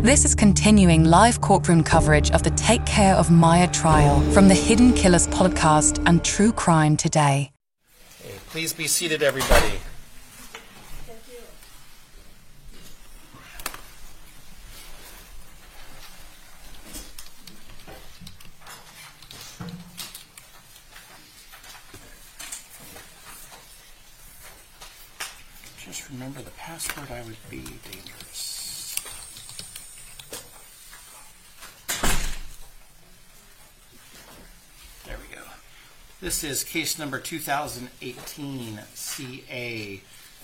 This is continuing live courtroom coverage of the Take Care of Maya trial from the Hidden Killers podcast and True Crime Today. Okay, please be seated, everybody. Thank you. Just remember the password, I would be dangerous. There we go. This is case number 2018 CA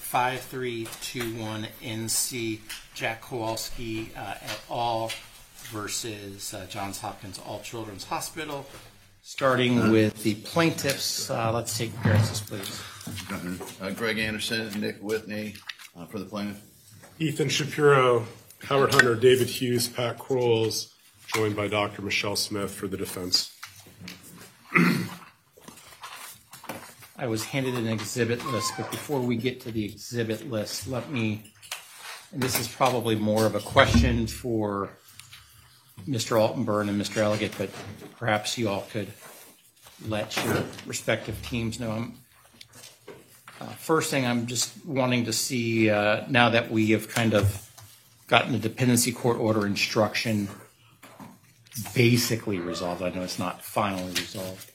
5321 NC Jack Kowalski et al. Versus Johns Hopkins All Children's Hospital. Starting with the plaintiffs, let's take appearances, please. Greg Anderson, Nick Whitney for the plaintiff. Ethan Shapiro, Howard Hunter, David Hughes, Pat Quarles, joined by Dr. Michelle Smith for the defense. I was handed an exhibit list, but before we get to the exhibit list, and this is probably more of a question for Mr. Altenburn and Mr. Elliott, but perhaps you all could let your respective teams know. First thing, I'm just wanting to see, now that we have kind of gotten the dependency court order instruction basically resolved, I know it's not finally resolved,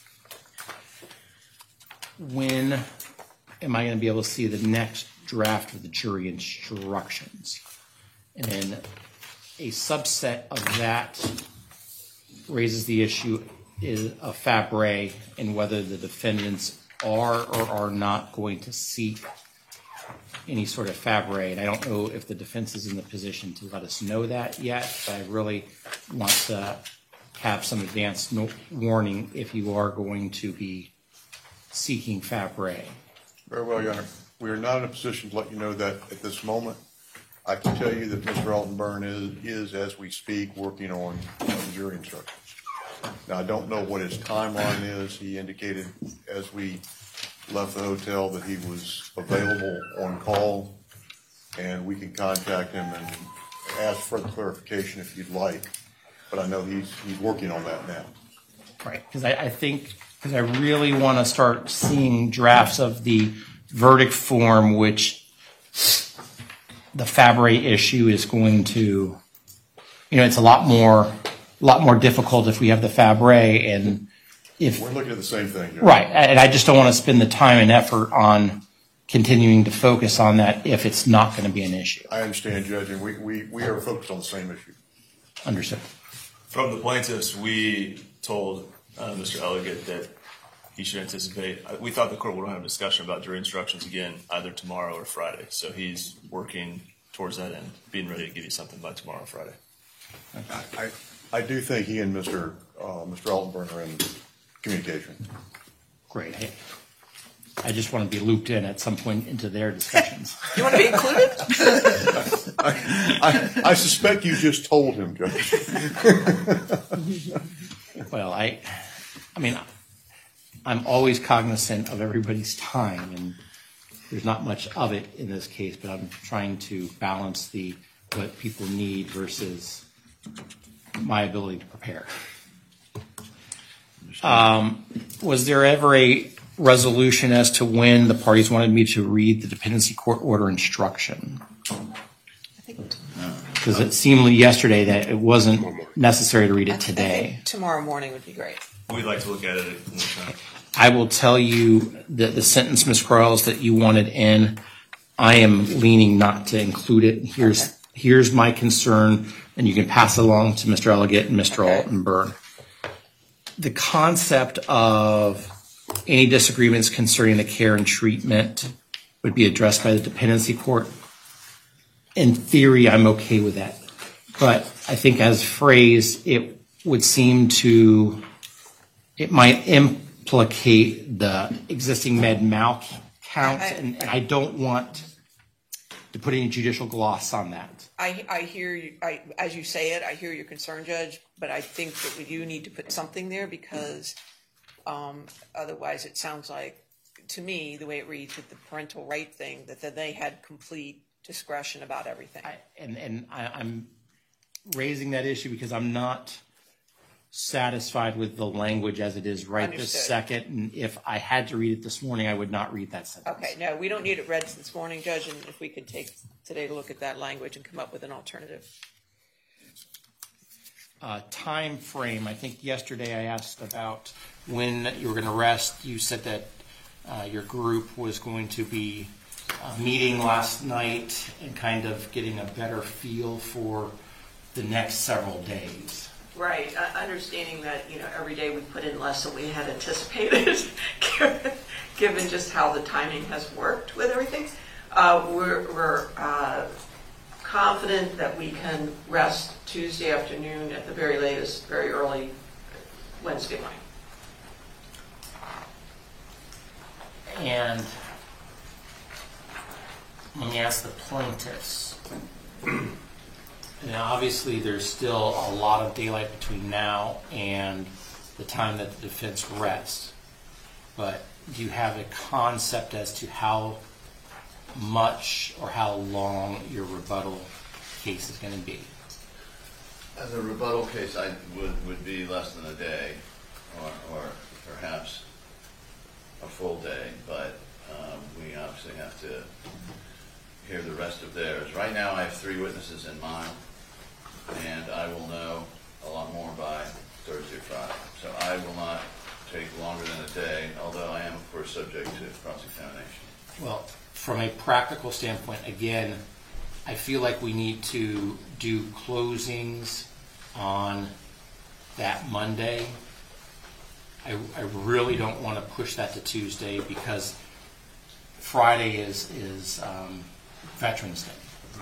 when am I going to be able to see the next draft of the jury instructions? And a subset of that raises the issue of Fabre and whether the defendants are or are not going to seek any sort of Fabre. And I don't know if the defense is in the position to let us know that yet, but I really want to have some advance warning if you are going to be seeking Fabre. Very well, Your Honor. We are not in a position to let you know that at this moment. I can tell you that Mr. Altenburn is, as we speak, working on the jury instructions. Now, I don't know what his timeline is. He indicated as we left the hotel that he was available on call, and we can contact him and ask for clarification if you'd like. But I know he's working on that now. Right, because I really want to start seeing drafts of the verdict form, which the Fabre issue is going to, it's a lot more difficult if we have the Fabre, and if we're looking at the same thing, Judge. Right, and I just don't want to spend the time and effort on continuing to focus on that if it's not going to be an issue. I understand, Judge, and we are focused on the same issue. Understood. From the plaintiffs, we told Mr. Elliott that he should anticipate. We thought the court would have a discussion about jury instructions again either tomorrow or Friday. So he's working towards that end, being ready to give you something by tomorrow or Friday. I do think he and Mr. Altenburn are in communication. Great. Hey, I just want to be looped in at some point into their discussions. You want to be included? I suspect you just told him, Judge. Well, I'm always cognizant of everybody's time, and there's not much of it in this case, but I'm trying to balance what people need versus my ability to prepare. Was there ever a resolution as to when the parties wanted me to read the dependency court order instruction? Because it seemed yesterday that it wasn't necessary to read it today. I think tomorrow morning would be great. We'd like to look at it at one time. I will tell you that the sentence, Ms. Quarles, that you wanted in, I am leaning not to include it. Here's my concern, and you can pass it along to Mr. Elliott and Mr. Altenburn. The concept of any disagreements concerning the care and treatment would be addressed by the dependency court. In theory, I'm okay with that. But I think as phrased, it would seem it might implicate the existing med-mal counts, and I don't want to put any judicial gloss on that. I hear you. As you say it, I hear your concern, Judge, but I think that we do need to put something there because otherwise it sounds like, to me, the way it reads with the parental right thing, that they had complete discretion about everything. raising that issue because I'm not satisfied with the language as it is right this Understood. second. And if I had to read it this morning, I would not read that sentence. Okay, no, we don't need it read this morning, Judge, and if we could take today to look at that language and come up with an alternative. Time frame. I think yesterday I asked about when you were going to rest. You said that your group was going to be meeting last night and kind of getting a better feel for the next several days. Right, understanding that, every day we put in less than we had anticipated, given just how the timing has worked with everything. We're confident that we can rest Tuesday afternoon at the very latest, very early Wednesday morning. And let me ask the plaintiffs. Now, obviously, there's still a lot of daylight between now and the time that the defense rests. But do you have a concept as to how much or how long your rebuttal case is going to be? As a rebuttal case, I would be less than a day, or perhaps a full day, but we obviously have to hear the rest of theirs. Right now, I have 3 witnesses in mind, and I will know a lot more by Thursday or Friday. So I will not take longer than a day, although I am, of course, subject to cross-examination. Well, from a practical standpoint, again, I feel like we need to do closings on that Monday. I really don't want to push that to Tuesday because Friday is Veterans Day.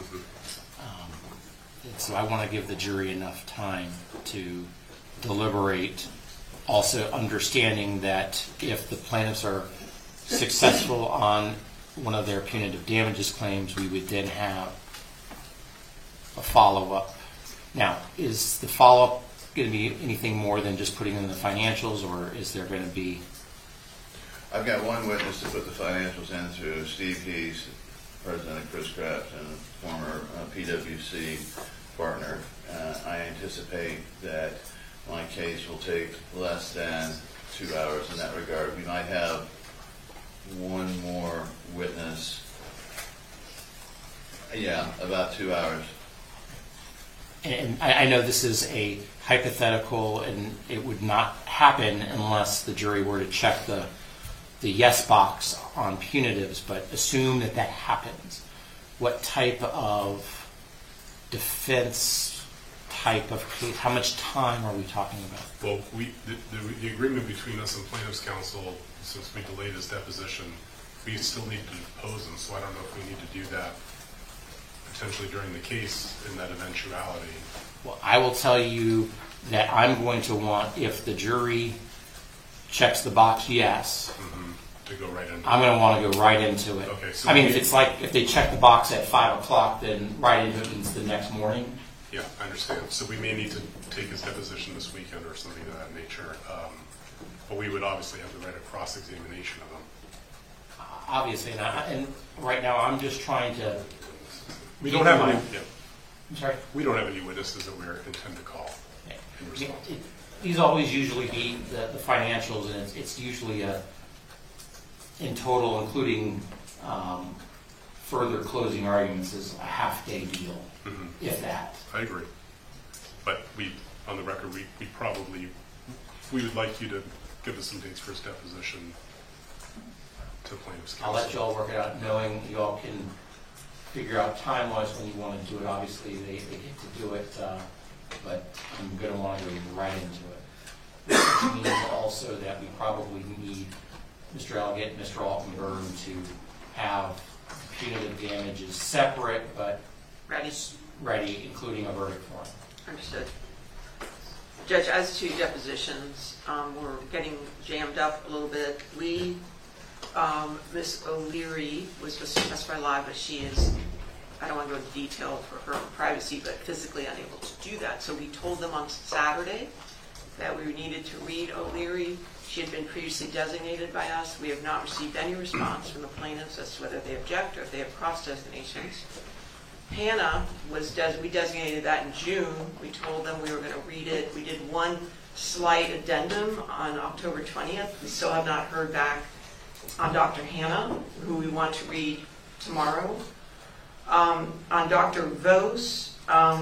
And so I want to give the jury enough time to deliberate, also understanding that if the plaintiffs are successful on one of their punitive damages claims, we would then have a follow-up. Now, is the follow-up going to be anything more than just putting in the financials, or is there going to be... I've got one witness to put the financials in through Steve Hees, president of Chris Craft, and former PwC partner. I anticipate that my case will take less than 2 hours in that regard. We might have one more witness. Yeah, about 2 hours. And I know this is a hypothetical, and it would not happen unless the jury were to check the yes box on punitives, but assume that that happens. What type of defense type of case, how much time are we talking about? Well, the agreement between us and plaintiff's counsel, since we delayed his deposition, we still need to depose him, so I don't know if we need to do that potentially during the case in that eventuality. Well, I will tell you that I'm going to want, if the jury checks the box yes, to go right into I'm going to want to go right into it. Okay, so I mean, if it's like, if they check the box at 5 o'clock, then right into it means the next morning. Yeah, I understand. So we may need to take his deposition this weekend or something of that nature. But we would obviously have the right of cross-examination of him. Obviously, and right now I'm just trying to... We don't have any. Yeah. I'm sorry? We don't have any witnesses that we intend to call. in response. These always usually be the financials, and it's usually in total, including further closing arguments, is a half-day deal, if that. I agree. But on the record, we would like you to give us some dates for his deposition to plaintiff's counsel. I'll let you all work it out, knowing you all can figure out time-wise when you want to do it. Obviously, they get to do it, but I'm going to want to go right into it. Which means also that we probably need Mr. Elgett and Mr. Altenburn to have punitive damages separate, but ready, including a verdict form. Understood. Judge, as to depositions, we're getting jammed up a little bit. Ms. O'Leary was supposed to testify live, but she is, I don't want to go into detail for her privacy, but physically unable to do that. So we told them on Saturday that we needed to read O'Leary. She had been previously designated by us. We have not received any response from the plaintiffs as to whether they object or if they have cross designations. Hannah we designated that in June. We told them we were going to read it. We did one slight addendum on October 20th. We still have not heard back on Dr. Hannah, who we want to read tomorrow. On Dr. Vos, I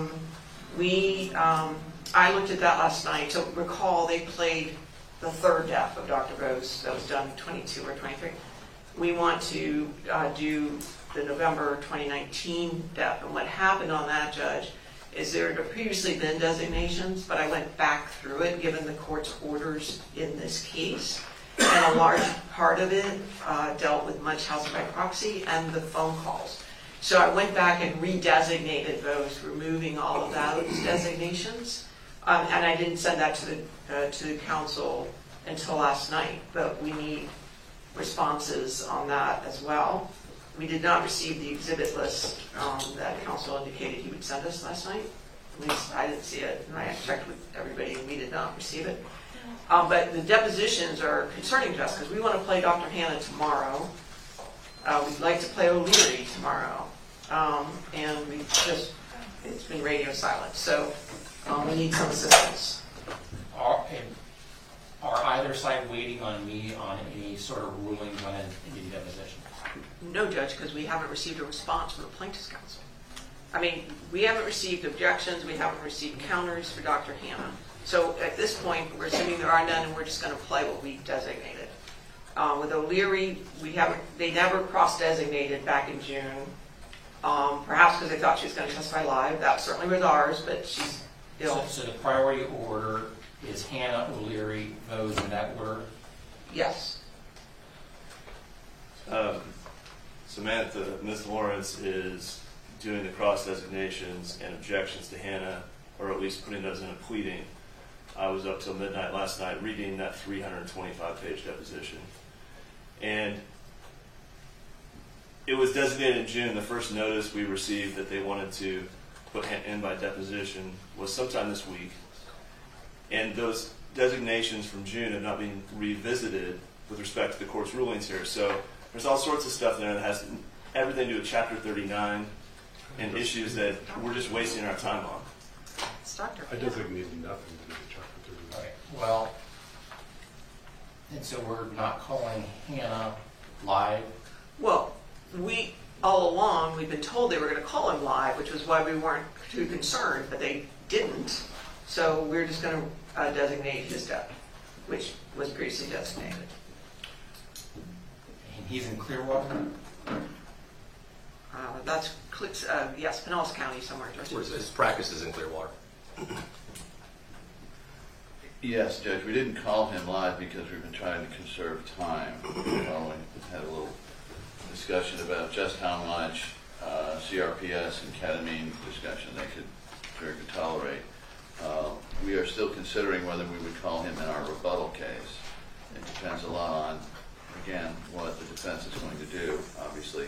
looked at that last night. So recall, they played the third death of Dr. Vos. That was done 22 or 23. We want to do the November 2019 death. And what happened on that, Judge, is there had previously been designations, but I went back through it, given the court's orders in this case. And a large part of it dealt with Munchausen by proxy and the phone calls. So I went back and redesignated those, removing all of those designations. And I didn't send that to the council until last night, but we need responses on that as well. We did not receive the exhibit list that council indicated he would send us last night. At least I didn't see it, and I checked with everybody, and we did not receive it. But the depositions are concerning to us because we want to play Dr. Hannah tomorrow. We'd like to play O'Leary tomorrow. And it's been radio silent. So we need some assistance. Are either side waiting on me on any sort of rulings on any depositions? No, Judge, because we haven't received a response from the plaintiff's counsel. I mean, we haven't received objections. We haven't received counters for Dr. Hannah. So at this point, we're assuming there are none, and we're just going to play what we designated. With O'Leary, they never cross-designated back in June. Perhaps because they thought she was going to testify live. That certainly was ours, but she's ill. So the priority order is Hannah, O'Leary, Vos in that order? Yes. Samantha, Ms. Lawrence is doing the cross designations and objections to Hannah, or at least putting those in a pleading. I was up till midnight last night reading that 325-page deposition. And it was designated in June. The first notice we received that they wanted to put in by deposition was sometime this week. And those designations from June have not been revisited with respect to the court's rulings here. So there's all sorts of stuff there that has everything to do with Chapter 39 and issues that we're just wasting our time on. It's Dr. I designated nothing to do with Chapter 39. All right. Well, and so we're not calling Hannah live? Well, all along, we've been told they were going to call him live, which was why we weren't too concerned, but they didn't. So we're just going to designate his death, which was previously designated. And he's in Clearwater? Yes, Pinellas County somewhere. His practice is in Clearwater. Yes, Judge, we didn't call him live because we've been trying to conserve time. We had a little discussion about just how much CRPS and ketamine discussion they could tolerate. We are still considering whether we would call him in our rebuttal case. It depends a lot on, again, what the defense is going to do, obviously.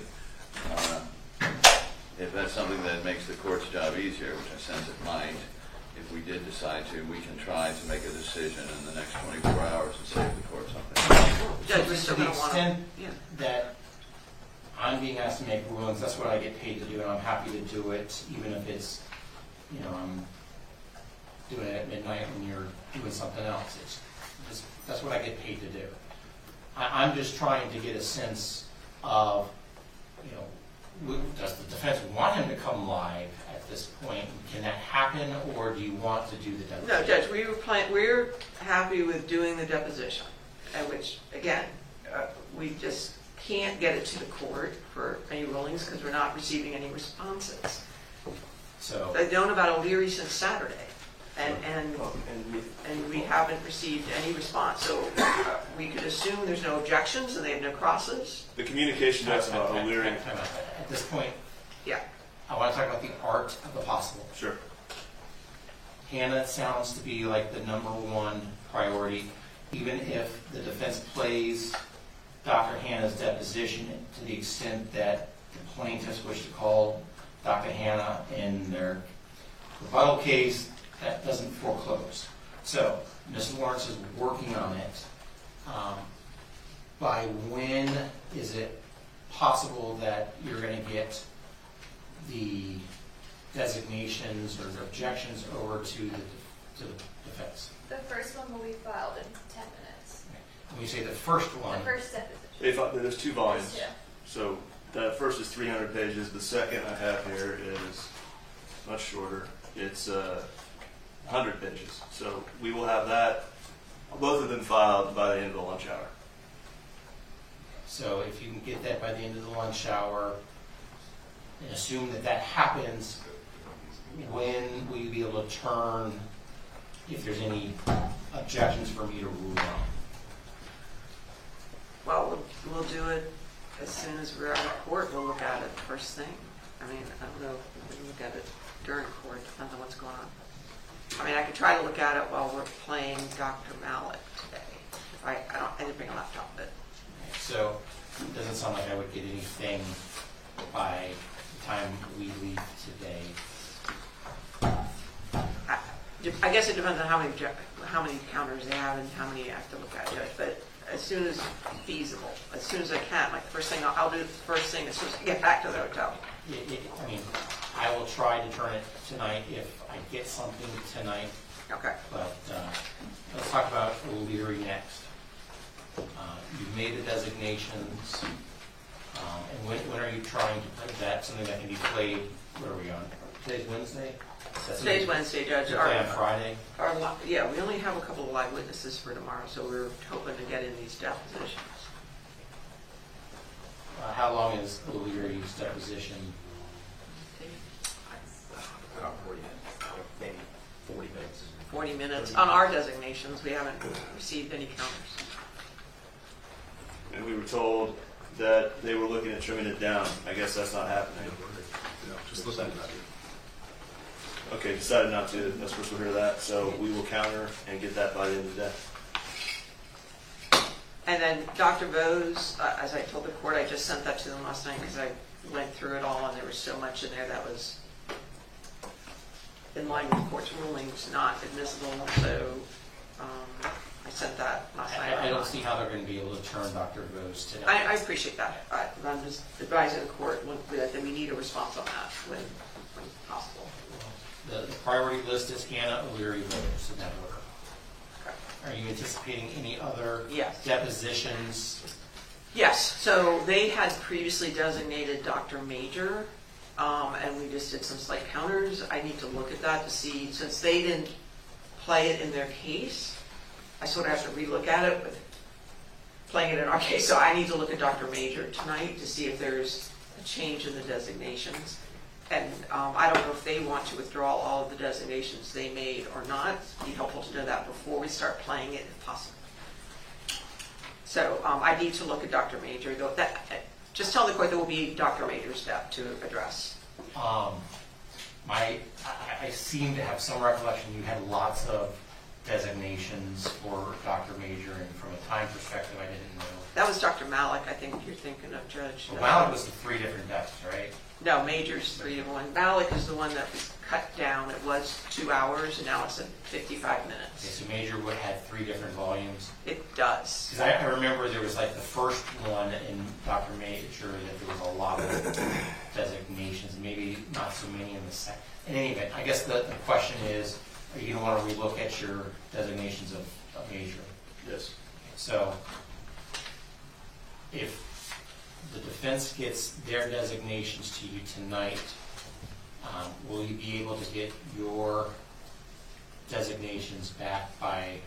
If that's something that makes the court's job easier, which I sense it might, if we did decide to, we can try to make a decision in the next 24 hours and save the court something. Judge, we're still To the going to want to. extent that I'm being asked to make rulings, that's what I get paid to do, and I'm happy to do it, even if it's, I'm doing it at midnight when you're doing something else. That's what I get paid to do. I'm just trying to get a sense of, does the defense want him to come live at this point? Can that happen, or do you want to do the deposition? No, Judge, we're happy with doing the deposition, which, again, we just can't get it to the court for any rulings because we're not receiving any responses. So They've known about O'Leary since Saturday, and we haven't received any response. So we could assume there's no objections and they have no crosses. The communication that's about O'Leary. At this point, Yeah. I want to talk about the art of the possible. Sure. Hannah sounds to be like the number one priority, even if the defense plays Dr. Hannah's deposition to the extent that the plaintiffs wish to call Dr. Hannah in their rebuttal case, that doesn't foreclose. So Ms. Lawrence is working on it. By when is it possible that you're going to get the designations or objections over to the defense? The first one will be filed in 10 minutes. When you say the first one, The first deposition. There's 2 volumes. There's 2. So the first is 300 pages. The second I have here is much shorter. It's 100 pages. So we will have that, both of them filed by the end of the lunch hour. so if you can get that by the end of the lunch hour, and assume that that happens, when will you be able to turn, if there's any objections for me to rule on? Well, we'll do it as soon as we're out of court. We'll look at it first thing. I mean, I don't know if we can look at it during court, depends on what's going on. I mean, I could try to look at it while we're playing Dr. Malik today. I didn't bring a laptop, but So it doesn't sound like I would get anything by the time we leave today. I guess it depends on how many counters they have and how many I have to look at, Judge. But as soon as feasible, as soon as I can, like the first thing I'll do the first thing as soon as I get back to the hotel. I mean, I will try to turn it tonight if I get something tonight, Okay. but let's talk about O'Leary next. You've made the designations, and when are you trying to play that? Something that can be played, what are we on? Today's Wednesday? Today's Wednesday, Judge. Play on Friday? Yeah, we only have a couple of live witnesses for tomorrow, so we're hoping to get in these depositions. How long is O'Leary's deposition? About 40 minutes, maybe 40 minutes. 40 minutes. On our designations, we haven't received any counters. And we were told that they were looking at trimming it down. I guess that's not happening. Just listen to that. Okay, decided not to. That's supposed to hear that. So we will counter and get that by the end of the day. And then Dr. Bose, as I told the court, I just sent that to them last night because I went through it all and there was so much in there that was in line with the court's rulings, not admissible. So I sent that last night. I don't see how they're going to be able to turn Dr. Bose today. I appreciate that. I'm just advising the court that we need a response on that when possible. The priority list is Hannah O'Leary Bose in that order. Okay. Are you anticipating any other Yes. depositions? Yes, so they had previously designated Dr. Major, and we just did some slight counters. I need to look at that to see, since they didn't play it in their case, I sort of have to relook at it with playing it in our case. So I need to look at Dr. Major tonight to see if there's a change in the designations. And I don't know if they want to withdraw all of the designations they made or not. It'd be helpful to know that before we start playing it, if possible. So I need to look at Dr. Major. Though just tell the court there will be Dr. Major's step to address. I seem to have some recollection you had lots of designations for Dr. Major, and from a time perspective, I didn't know. That was Dr. Malik, I think you're thinking of, Judge. Well, Malik was the 3 different depths, right? No, Major's 3 to 1. Malik is the one that was cut down. It was 2 hours, and now it's at 55 Okay, minutes. so Major would have 3 different volumes. It does. Because I remember there was like the first one in Dr. Major that there was a lot of designations, maybe not so many in the second. In any event, I guess the question is, are you going to want to relook at your designations of Major? Yes. So if the defense gets their designations to you tonight, will you be able to get your designations back by,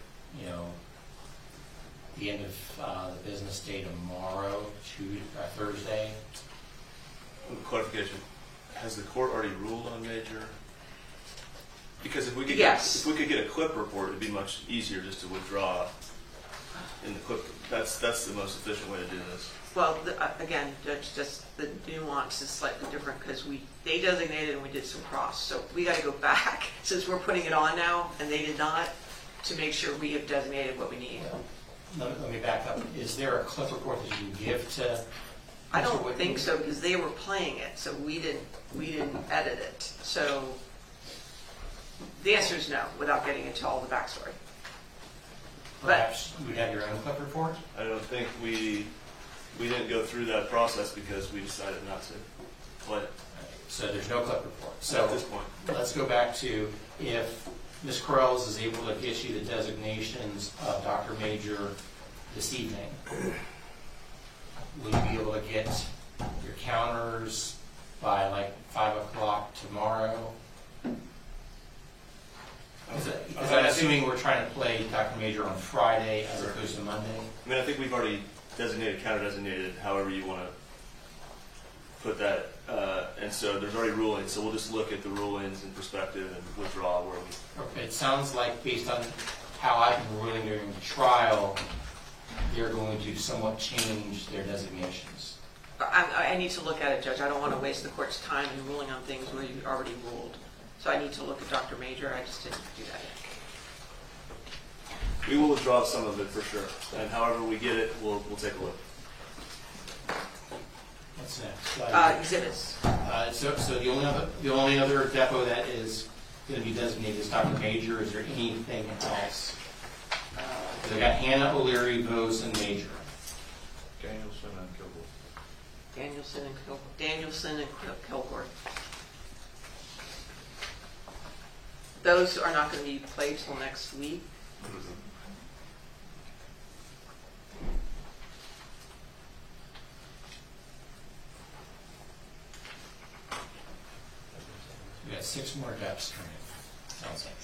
the end of the business day tomorrow, Thursday? Clarification. Has the court already ruled on Major? Because if we could Yes. get a clip report, it'd be much easier just to withdraw in the clip. That's the most efficient way to do this. Well, again, Judge, just the nuance is slightly different because they designated and we did some cross. So we got to go back, since we're putting it on now and they did not, to make sure we have designated what we need. Let me back up. Is there a clip report that you can give to? I don't think so because they were playing it, so we didn't edit it. So the answer is no, without getting into all the backstory. Perhaps you would have your own clip report? I don't think we didn't go through that process because we decided not to play it. So there's no clerk report. Not So at this point. let's go back to if Ms. Quarles is able to get you the designations of Dr. Major this evening, will you be able to get your counters by like 5 o'clock tomorrow? Because I'm assuming we're trying to play Dr. Major on Friday as opposed to Monday. I mean, I think we've already designated, counter designated, however you want to put that. And so there's already rulings, so we'll just look at the rulings in perspective and withdraw where we. Okay, it sounds like based on how I've been ruling during the trial, they're going to somewhat change their designations. I need to look at it, Judge. I don't want to waste the court's time in ruling on things where you already ruled. So I need to look at Dr. Major. I just didn't do that yet. We will withdraw some of it for sure, and however we get it, we'll take a look. What's next? Exhibits. So the only other depot that is going to be designated is Dr. Major. Is there anything else? So they got Hannah, O'Leary, Bose, and Major. Danielson and Kilgore. Danielson and Kilgore. Those are not going to be played till next week. We got 6 more depths coming. Sounds like.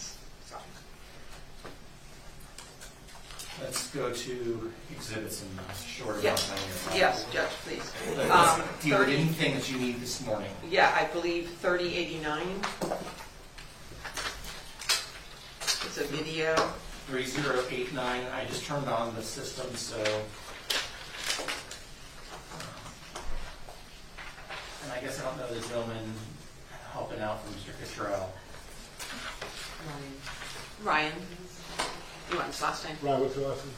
Let's go to exhibits in short amount of time here. Yes, Judge, please. Do you have anything that you need this morning? Yeah, I believe 3089. It's a video. 3089. I just turned on the system, so. And I guess I don't know the gentleman helping out from Mr. Cottrell. Ryan. You want his last name? Ryan, what's your last name?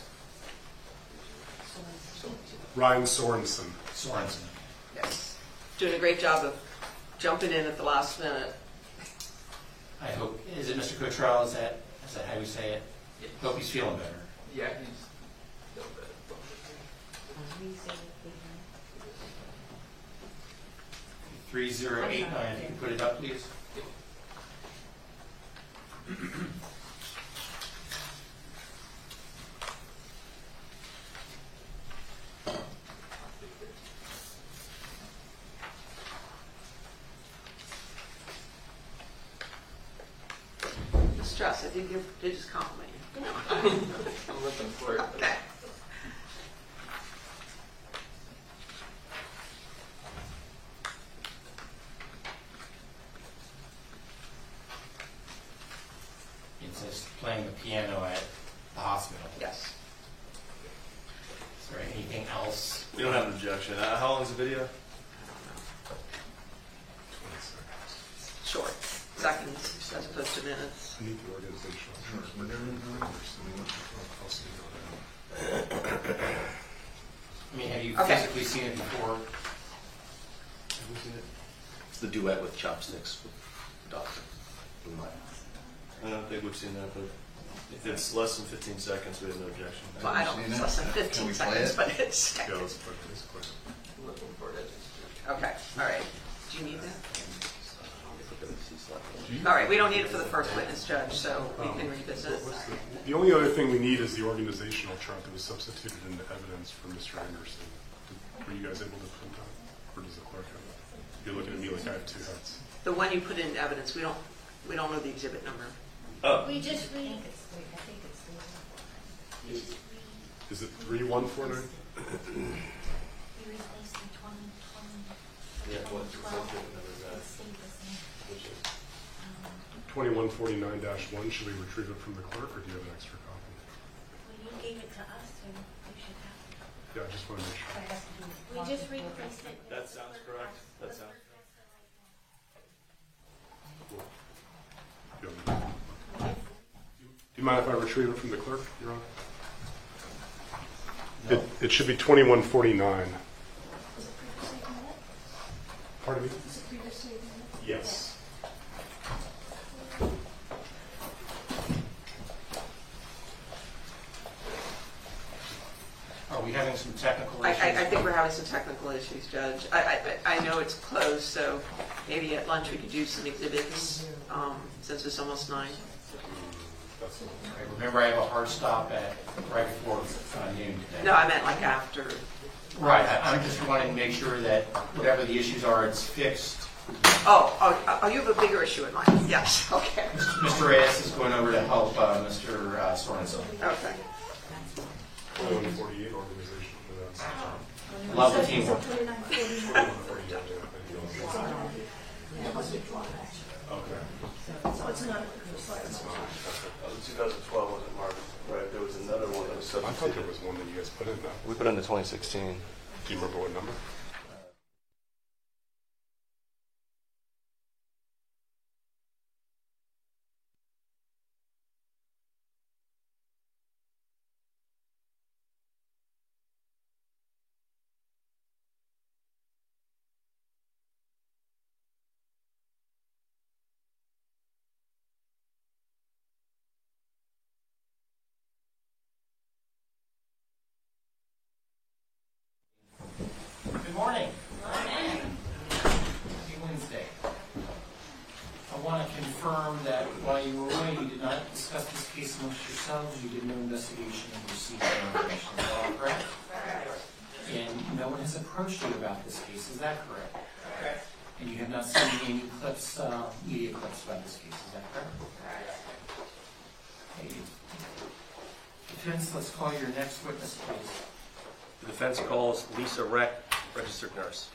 Ryan Sorensen. Sorensen. Yes. Doing a great job of jumping in at the last minute. I hope. Is it Mr. Cottrell? Is that how you say it? Hope he's feeling better. Yeah, he's still bad. 3089. If you can put it up, please. Stress. I think you did just compliment you. I'm looking for it. Okay. It says playing the piano at the hospital. Yes. Is there anything else? We don't have an objection. How long is the video? Short. Seconds as opposed to minutes. I need the organizational chart. I'll see you. I mean, have you Okay. physically seen it before? It's the duet with chopsticks with the doctor. I don't think we've seen that, but if it's less than 15 seconds, we have no objection. Well, I don't. It's less than 15 seconds, but it's. Yeah, let's put this question. Looking for it. Okay. All right. Do you need that? All right. We don't need it for the first witness, Judge, so we can revisit it. The only other thing we need is the organizational chart that was substituted into evidence for Mr. Anderson. Were you guys able to print that, or does the clerk have it? You're looking at me like I have 2 hats. The one you put in evidence, we don't know the exhibit number. Oh, We just read. Is it 3149? yeah, what's the number of that? Which is? 2149-1. Should we retrieve it from the clerk, or do you have an extra copy? Well, you gave it to us, so you should have it. Yeah, I just want to make sure. We just replaced it. That sounds correct. That sounds. Do you mind if I retrieve it from the clerk, Your Honor? No. It should be 2149. Pardon me? Yes. Are we having some technical I issues? think we're having some technical issues, Judge. I know it's closed, so maybe at lunch we could do some exhibits, since it's almost 9. Remember, I have a hard stop at right before noon today. No, I meant like after. Right, I'm just wanting to make sure that whatever the issues are, it's fixed. Oh, you have a bigger issue in mind. Yes, okay. Mr. Reyes is going over to help Mr. Sorensen. Okay. 148 organization. Love the teamwork. Okay. So it's not. 2012 wasn't marked. Right. There was another one that was I thought there was one that you guys put in though. We put in the 2016. Do you remember what number? Good morning. Happy Wednesday. I want to confirm that while you were away, you did not discuss this case amongst yourselves. You did no investigation and received no information. Is that all correct? Correct. And no one has approached you about this case. Is that correct? Correct. And you have not seen any clips, media clips about this case. Is that correct? Correct. Okay. Defense, let's call your next witness, please. The defense calls Lisa Reck, registered nurse.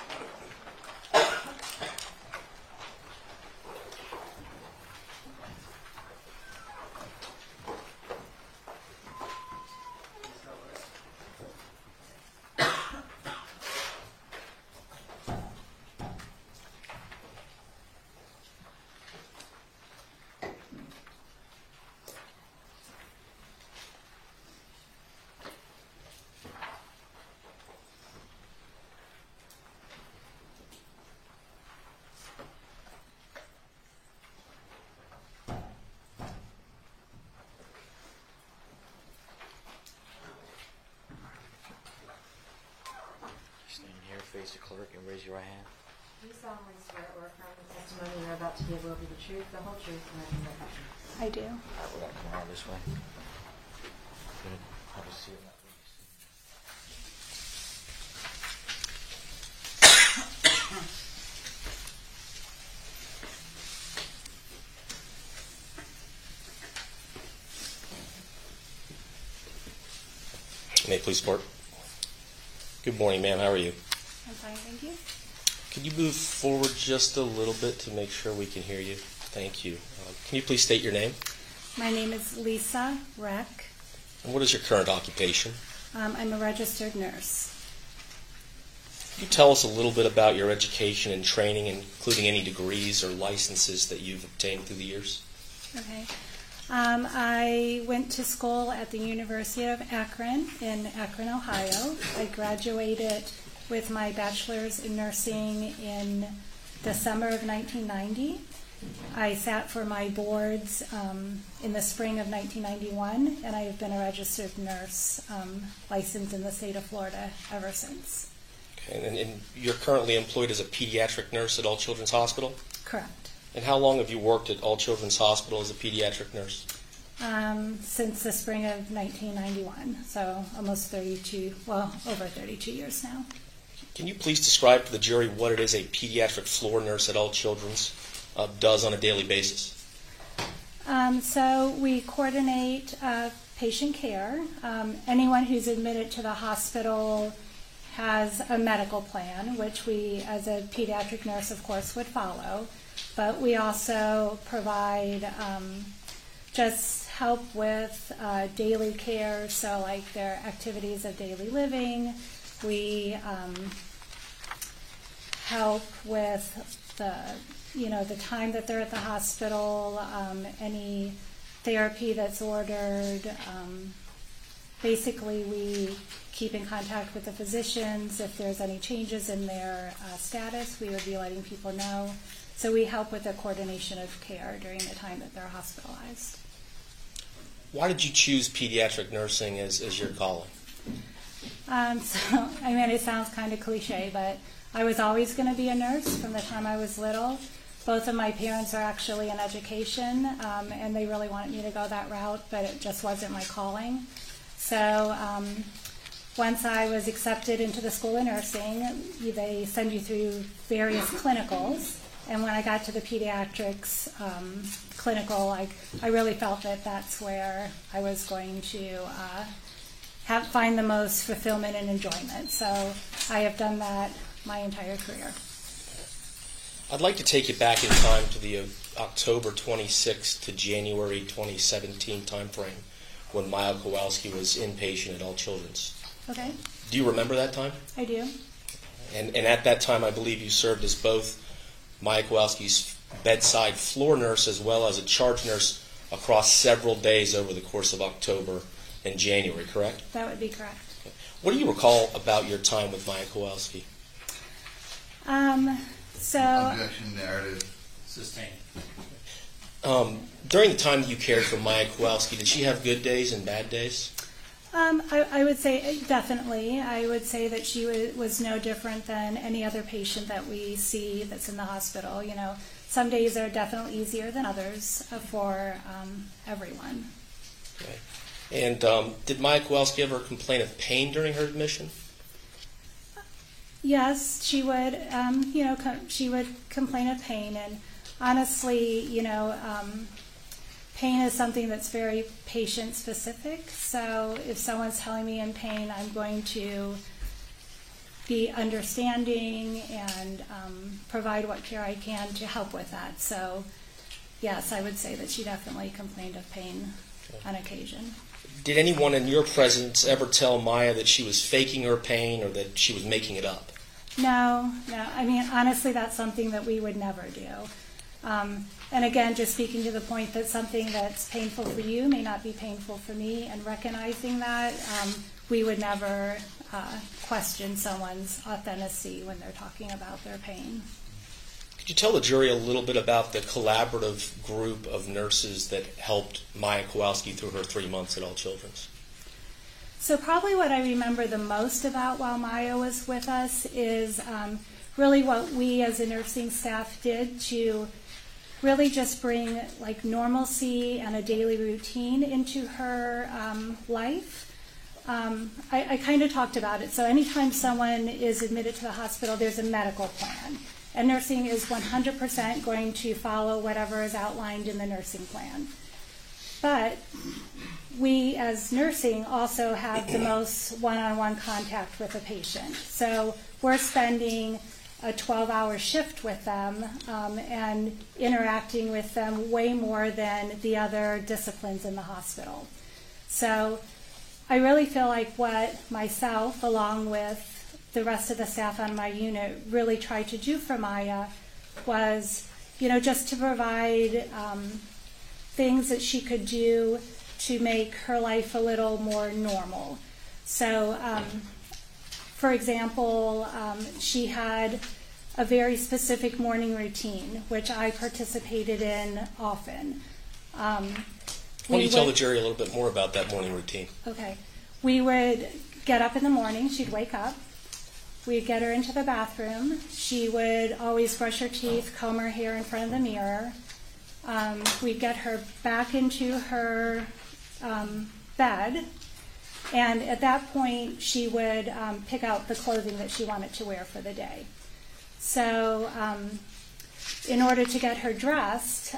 Face the clerk and raise your right hand. You solemnly swear or affirm the testimony you're about to give will be the truth, the whole truth, and nothing but the truth. I do. All right, we're going to come around this way. Good. Have a seat. May it please support. Good morning, ma'am. How are you? I'm fine, thank you. Could you move forward just a little bit to make sure we can hear you? Thank you. Can you please state your name? My name is Lisa Reck. And what is your current occupation? I'm a registered nurse. Could you tell us a little bit about your education and training, including any degrees or licenses that you've obtained through the years? Okay. I went to school at the University of Akron in Akron, Ohio. I graduated with my bachelor's in nursing in the summer of 1990. I sat for my boards in the spring of 1991, and I have been a registered nurse licensed in the state of Florida ever since. Okay, and you're currently employed as a pediatric nurse at All Children's Hospital? Correct. And how long have you worked at All Children's Hospital as a pediatric nurse? Since the spring of 1991, so almost 32, well, over 32 years now. Can you please describe to the jury what it is a pediatric floor nurse at All Children's does on a daily basis? So we coordinate patient care. Anyone who's admitted to the hospital has a medical plan, which we, as a pediatric nurse, of course, would follow. But we also provide just help with daily care, so like their activities of daily living. We help with the time that they're at the hospital, any therapy that's ordered. Basically, we keep in contact with the physicians. If there's any changes in their status, we would be letting people know. So we help with the coordination of care during the time that they're hospitalized. Why did you choose pediatric nursing as your calling? It sounds kind of cliche, but I was always going to be a nurse from the time I was little. Both of my parents are actually in education, and they really wanted me to go that route, but it just wasn't my calling. So once I was accepted into the School of Nursing, they send you through various clinicals. And when I got to the pediatrics clinical, I really felt that that's where I was going to find the most fulfillment and enjoyment. So I have done that my entire career. I'd like to take you back in time to the October 26th to January 2017 timeframe when Maya Kowalski was inpatient at All Children's. Okay. Do you remember that time? I do. And at that time, I believe you served as both Maya Kowalski's bedside floor nurse as well as a charge nurse across several days over the course of October and January, correct? That would be correct. What do you recall about your time with Maya Kowalski? Objection, narrative. Sustained. During the time that you cared for Maya Kowalski, did she have good days and bad days? I would say definitely. I would say that she was no different than any other patient that we see that's in the hospital. You know, some days are definitely easier than others for everyone. Okay. And did Maya Kowalski ever complain of pain during her admission? Yes, she would. She would complain of pain, and honestly, pain is something that's very patient specific. So if someone's telling me in pain, I'm going to be understanding and provide what care I can to help with that. So yes, I would say that she definitely complained of pain on occasion. Did anyone in your presence ever tell Maya that she was faking her pain or that she was making it up? No. I mean, honestly, that's something that we would never do. And again, just speaking to the point that something that's painful for you may not be painful for me, and recognizing that, we would never question someone's authenticity when they're talking about their pain. Could you tell the jury a little bit about the collaborative group of nurses that helped Maya Kowalski through her 3 months at All Children's? So probably what I remember the most about while Maya was with us is really what we as a nursing staff did to really just bring like normalcy and a daily routine into her life. I kind of talked about it. So anytime someone is admitted to the hospital, there's a medical plan. And nursing is 100% going to follow whatever is outlined in the nursing plan. But we as nursing also have the most one-on-one contact with a patient. So we're spending a 12-hour shift with them and interacting with them way more than the other disciplines in the hospital. So I really feel like what myself, along with the rest of the staff on my unit, really tried to do for Maya was, just to provide things that she could do to make her life a little more normal. So, for example, she had a very specific morning routine, which I participated in often. Why don't you tell the jury a little bit more about that morning routine? Okay. We would get up in the morning. She'd wake up. We'd get her into the bathroom. She would always brush her teeth, comb her hair in front of the mirror. We'd get her back into her bed. And at that point, she would pick out the clothing that she wanted to wear for the day. So in order to get her dressed,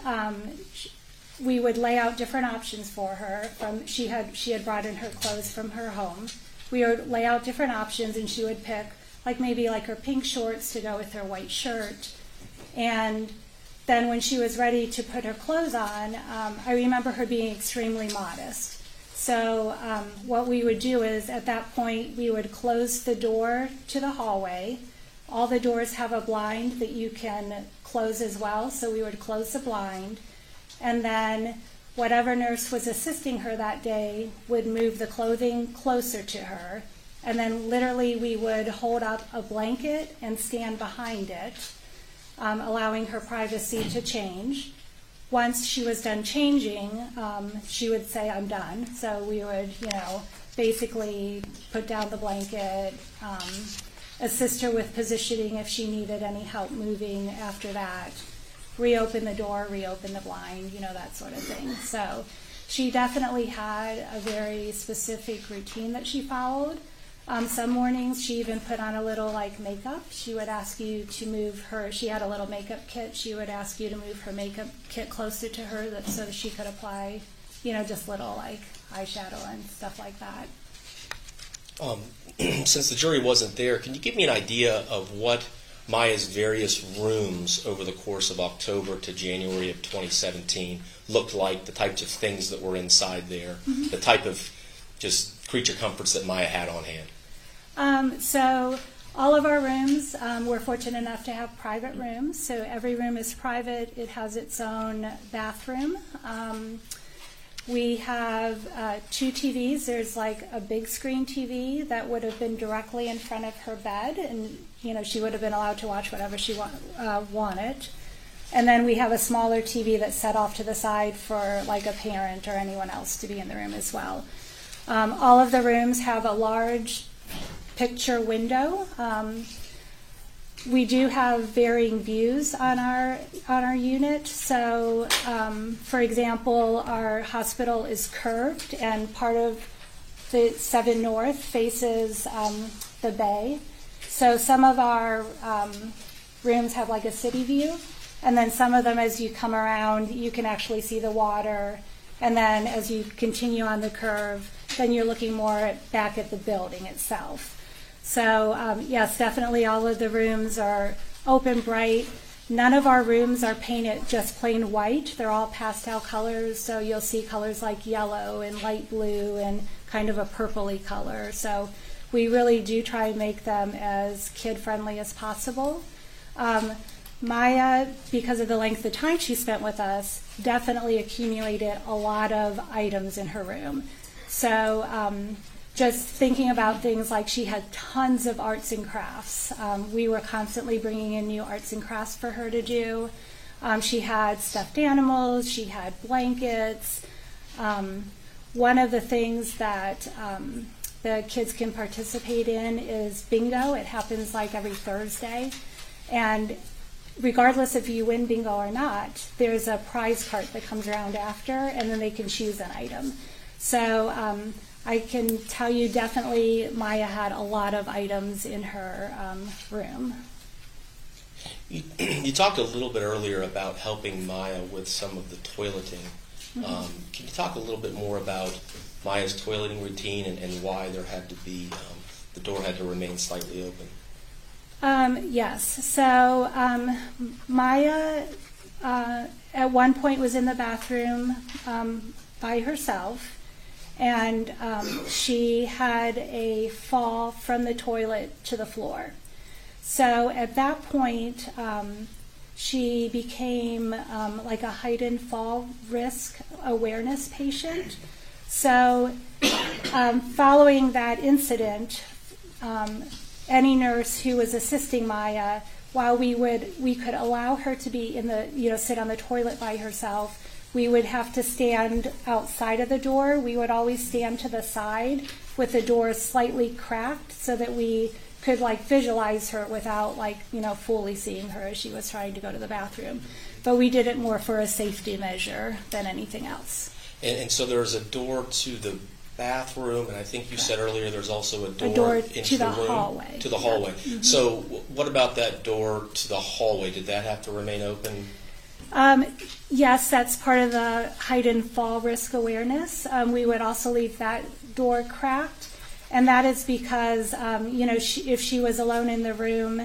we would lay out different options for her. She had brought in her clothes from her home. We would lay out different options, and she would pick maybe her pink shorts to go with her white shirt. And then when she was ready to put her clothes on, I remember her being extremely modest. So what we would do is, at that point, we would close the door to the hallway. All the doors have a blind that you can close as well, so we would close the blind. And then whatever nurse was assisting her that day would move the clothing closer to her. And then literally we would hold up a blanket and stand behind it, allowing her privacy to change. Once she was done changing, she would say, "I'm done." So we would, basically put down the blanket, assist her with positioning if she needed any help moving after that, reopen the door, reopen the blind, that sort of thing. So she definitely had a very specific routine that she followed. Some mornings she even put on a little makeup. She would ask you to move she had a little makeup kit. She would ask you to move her makeup kit closer to her so that she could apply, just little eyeshadow and stuff like that. Since the jury wasn't there, can you give me an idea of what Maya's various rooms over the course of October to January of 2017 looked like, the types of things that were inside there, the type of just creature comforts that Maya had on hand? So all of our rooms, we're fortunate enough to have private rooms. So every room is private. It has its own bathroom. We have 2 TVs. There's a big screen TV that would have been directly in front of her bed, and she would have been allowed to watch whatever she wanted. And then we have a smaller TV that's set off to the side for a parent or anyone else to be in the room as well. All of the rooms have a large picture window. We do have varying views on our unit. So, for example, our hospital is curved, and part of the 7 North faces the bay. So some of our rooms have a city view, and then some of them, as you come around, you can actually see the water. And then as you continue on the curve, then you're looking more back at the building itself. So yes, definitely all of the rooms are open, bright. None of our rooms are painted just plain white. They're all pastel colors, so you'll see colors like yellow and light blue and kind of a purpley color. So we really do try and make them as kid-friendly as possible. Maya, because of the length of time she spent with us, definitely accumulated a lot of items in her room. So just thinking about things like she had tons of arts and crafts. We were constantly bringing in new arts and crafts for her to do. She had stuffed animals, she had blankets. One of the things that the kids can participate in is bingo. It happens every Thursday. And regardless if you win bingo or not, there's a prize cart that comes around after, and then they can choose an item. So I can tell you definitely Maya had a lot of items in her room. You talked a little bit earlier about helping Maya with some of the toileting. Can you talk a little bit more about Maya's toileting routine and why there had to be, the door had to remain slightly open? Yes. So Maya at one point was in the bathroom by herself, and she had a fall from the toilet to the floor. So at that point, she became a heightened fall risk awareness patient. So following that incident, any nurse who was assisting Maya, while we could allow her to be in the, sit on the toilet by herself, we would have to stand outside of the door. We would always stand to the side with the door slightly cracked so that we could visualize her without fully seeing her as she was trying to go to the bathroom. But we did it more for a safety measure than anything else. And so there's a door to the bathroom, and I think you said earlier there's also a door into to the room, hallway. To the hallway. Mm-hmm. So what about that door to the hallway? Did that have to remain open? Yes, that's part of the heightened fall risk awareness. We would also leave that door cracked, and that is because if she was alone in the room,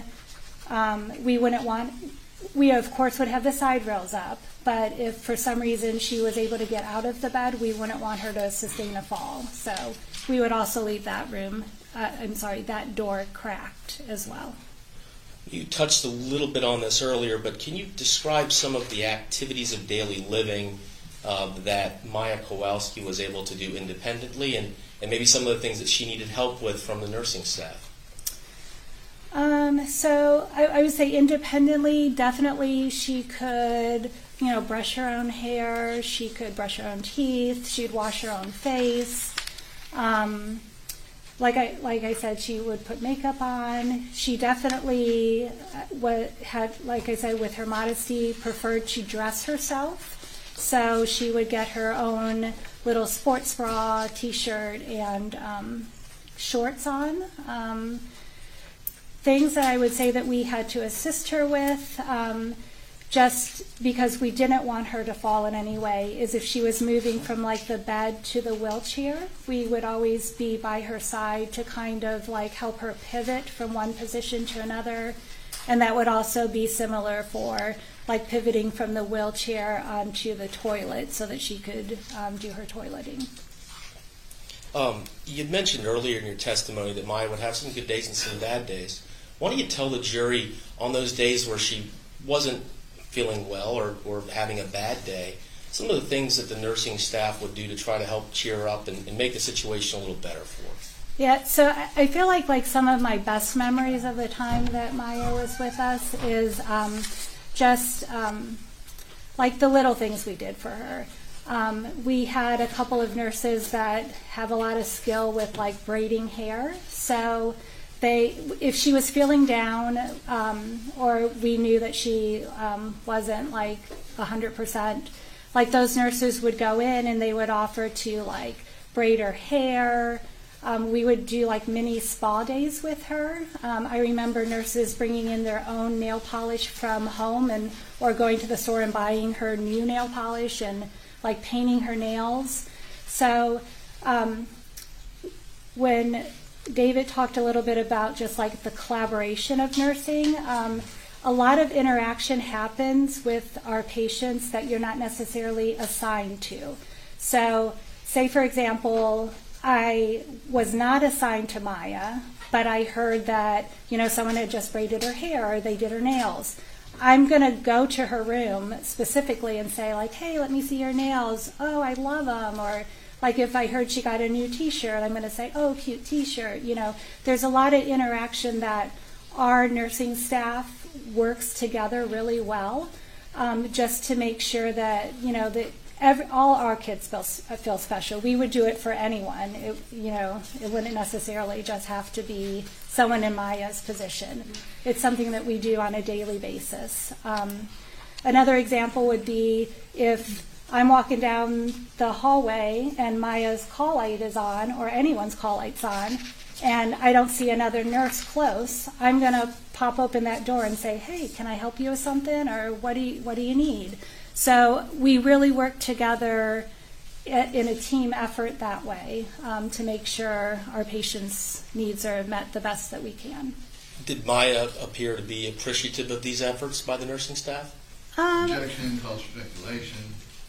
we of course would have the side rails up. But if for some reason she was able to get out of the bed, we wouldn't want her to sustain a fall. So we would also leave that that door cracked as well. You touched a little bit on this earlier, but can you describe some of the activities of daily living that Maya Kowalski was able to do independently, and maybe some of the things that she needed help with from the nursing staff? So I would say independently, definitely she could, brush her own hair, she could brush her own teeth, she'd wash her own face. like I said, she would put makeup on. She definitely had, like I said, with her modesty, preferred she dress herself. So she would get her own little sports bra, t-shirt, and shorts on. Things that I would say that we had to assist her with, just because we didn't want her to fall in any way, is if she was moving from like the bed to the wheelchair, we would always be by her side to kind of like help her pivot from one position to another. And that would also be similar for like pivoting from the wheelchair onto the toilet so that she could do her toileting. You'd mentioned earlier in your testimony that Maya would have some good days and some bad days. Why don't you tell the jury on those days where she wasn't feeling well or having a bad day, some of the things that the nursing staff would do to try to help cheer her up and make the situation a little better for her? Yeah, so I feel like some of my best memories of the time that Maya was with us is just like the little things we did for her. We had a couple of nurses that have a lot of skill with like braiding hair. So if she was feeling down or we knew that she wasn't like 100%, like those nurses would go in and they would offer to like braid her hair. We would do like mini spa days with her. I remember nurses bringing in their own nail polish from home or going to the store and buying her new nail polish and like painting her nails. So when David talked a little bit about just like the collaboration of nursing, a lot of interaction happens with our patients that you're not necessarily assigned to. So say, for example, I was not assigned to Maya, but I heard that, someone had just braided her hair or they did her nails. I'm going to go to her room specifically and say like, hey, let me see your nails. Oh, I love them. Or like if I heard she got a new t-shirt, I'm going to say, oh, cute t-shirt. There's a lot of interaction that our nursing staff works together really well, just to make sure that, that all our kids feel special. We would do it for anyone. It wouldn't necessarily just have to be someone in Maya's position. It's something that we do on a daily basis. Another example would be if I'm walking down the hallway and Maya's call light is on, or anyone's call light's on, and I don't see another nurse close, I'm going to pop open that door and say, hey, can I help you with something, or what do you need? So we really work together in a team effort that way to make sure our patients' needs are met the best that we can. Did Maya appear to be appreciative of these efforts by the nursing staff? Objection, calls for speculation.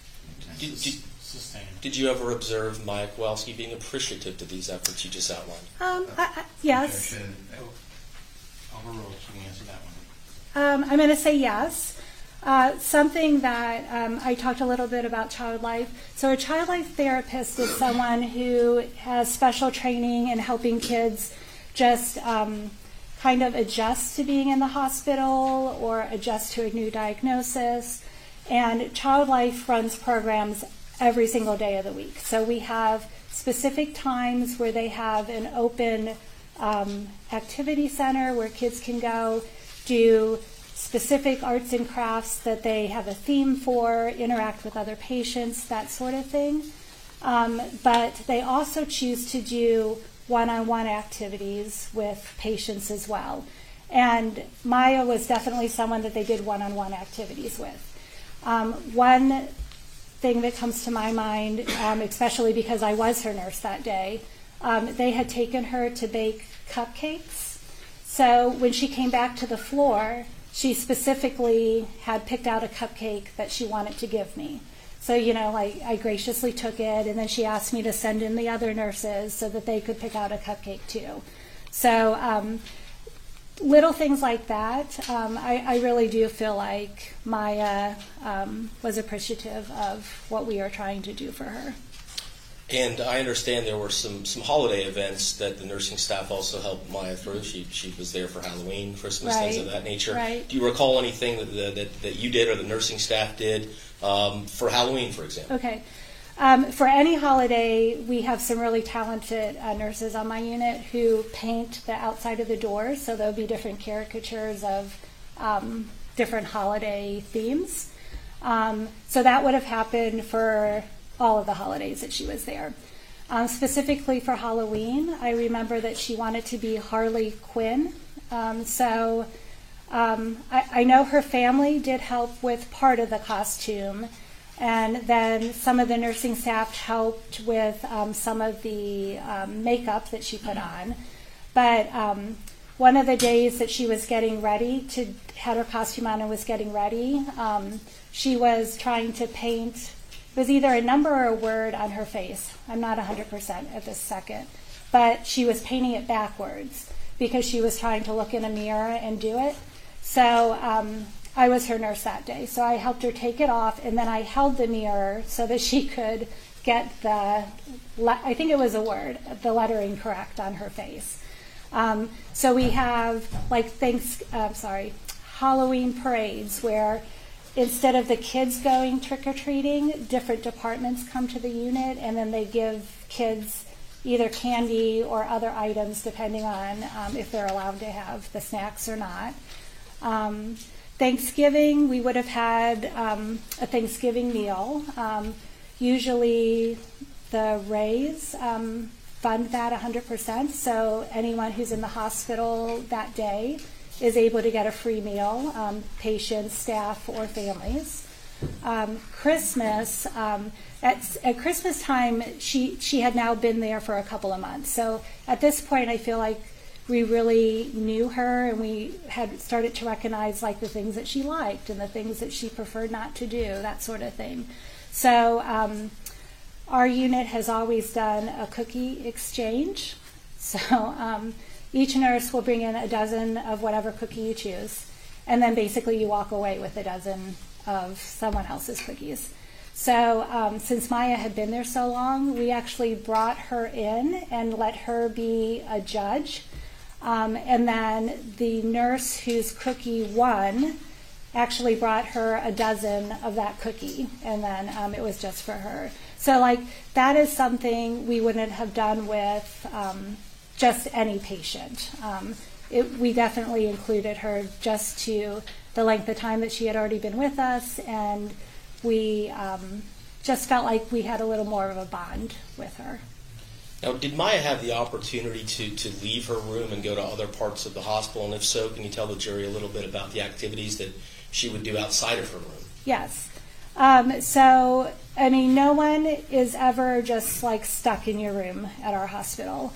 Did you ever observe Maya Kowalski being appreciative to these efforts you just outlined? Yes. Objection. Overruled. You can answer that one. I'm going to say yes. Something that I talked a little bit about Child Life. So a Child Life therapist is someone who has special training in helping kids just kind of adjust to being in the hospital or adjust to a new diagnosis. And Child Life runs programs every single day of the week. So we have specific times where they have an open activity center where kids can go do specific arts and crafts that they have a theme for, interact with other patients, that sort of thing. But they also choose to do one-on-one activities with patients as well. And Maya was definitely someone that they did one-on-one activities with. One thing that comes to my mind, especially because I was her nurse that day, they had taken her to bake cupcakes. So when she came back to the floor, she specifically had picked out a cupcake that she wanted to give me. So, I graciously took it, and then she asked me to send in the other nurses so that they could pick out a cupcake too. So little things like that, I really do feel like Maya was appreciative of what we are trying to do for her. And I understand there were some holiday events that the nursing staff also helped Maya through. She was there for Halloween, Christmas, Right. things of that nature. Right. Do you recall anything that you did or the nursing staff did for Halloween, for example? Okay. For any holiday, we have some really talented nurses on my unit who paint the outside of the doors, so there'll be different caricatures of different holiday themes. So that would have happened for all of the holidays that she was there. Specifically for Halloween, I remember that she wanted to be Harley Quinn. I know her family did help with part of the costume, and then some of the nursing staff helped with some of the makeup that she put on. But one of the days that she was getting ready, had her costume on and was getting ready, she was trying to paint, it was either a number or a word on her face. I'm not 100% at this second. But she was painting it backwards because she was trying to look in a mirror and do it. So I was her nurse that day. So I helped her take it off, and then I held the mirror so that she could get I think it was a word, the lettering correct on her face. So we have like Halloween parades where instead of the kids going trick-or-treating, different departments come to the unit, and then they give kids either candy or other items depending on if they're allowed to have the snacks or not. Thanksgiving, we would have had a Thanksgiving meal. Usually the Rays fund that 100%, so anyone who's in the hospital that day is able to get a free meal, patients, staff, or families. Christmas, at Christmas time, she had now been there for a couple of months. So at this point, I feel like we really knew her, and we had started to recognize like the things that she liked and the things that she preferred not to do, that sort of thing. So our unit has always done a cookie exchange. So each nurse will bring in a dozen of whatever cookie you choose, and then basically you walk away with a dozen of someone else's cookies. So since Maya had been there so long, we actually brought her in and let her be a judge. And then the nurse whose cookie won actually brought her a dozen of that cookie, and then it was just for her. So like that is something we wouldn't have done with just any patient. We definitely included her just to the length of time that she had already been with us, and we just felt like we had a little more of a bond with her. Now, did Maya have the opportunity to leave her room and go to other parts of the hospital? And if so, can you tell the jury a little bit about the activities that she would do outside of her room? Yes. So, I mean, no one is ever just like stuck in your room at our hospital.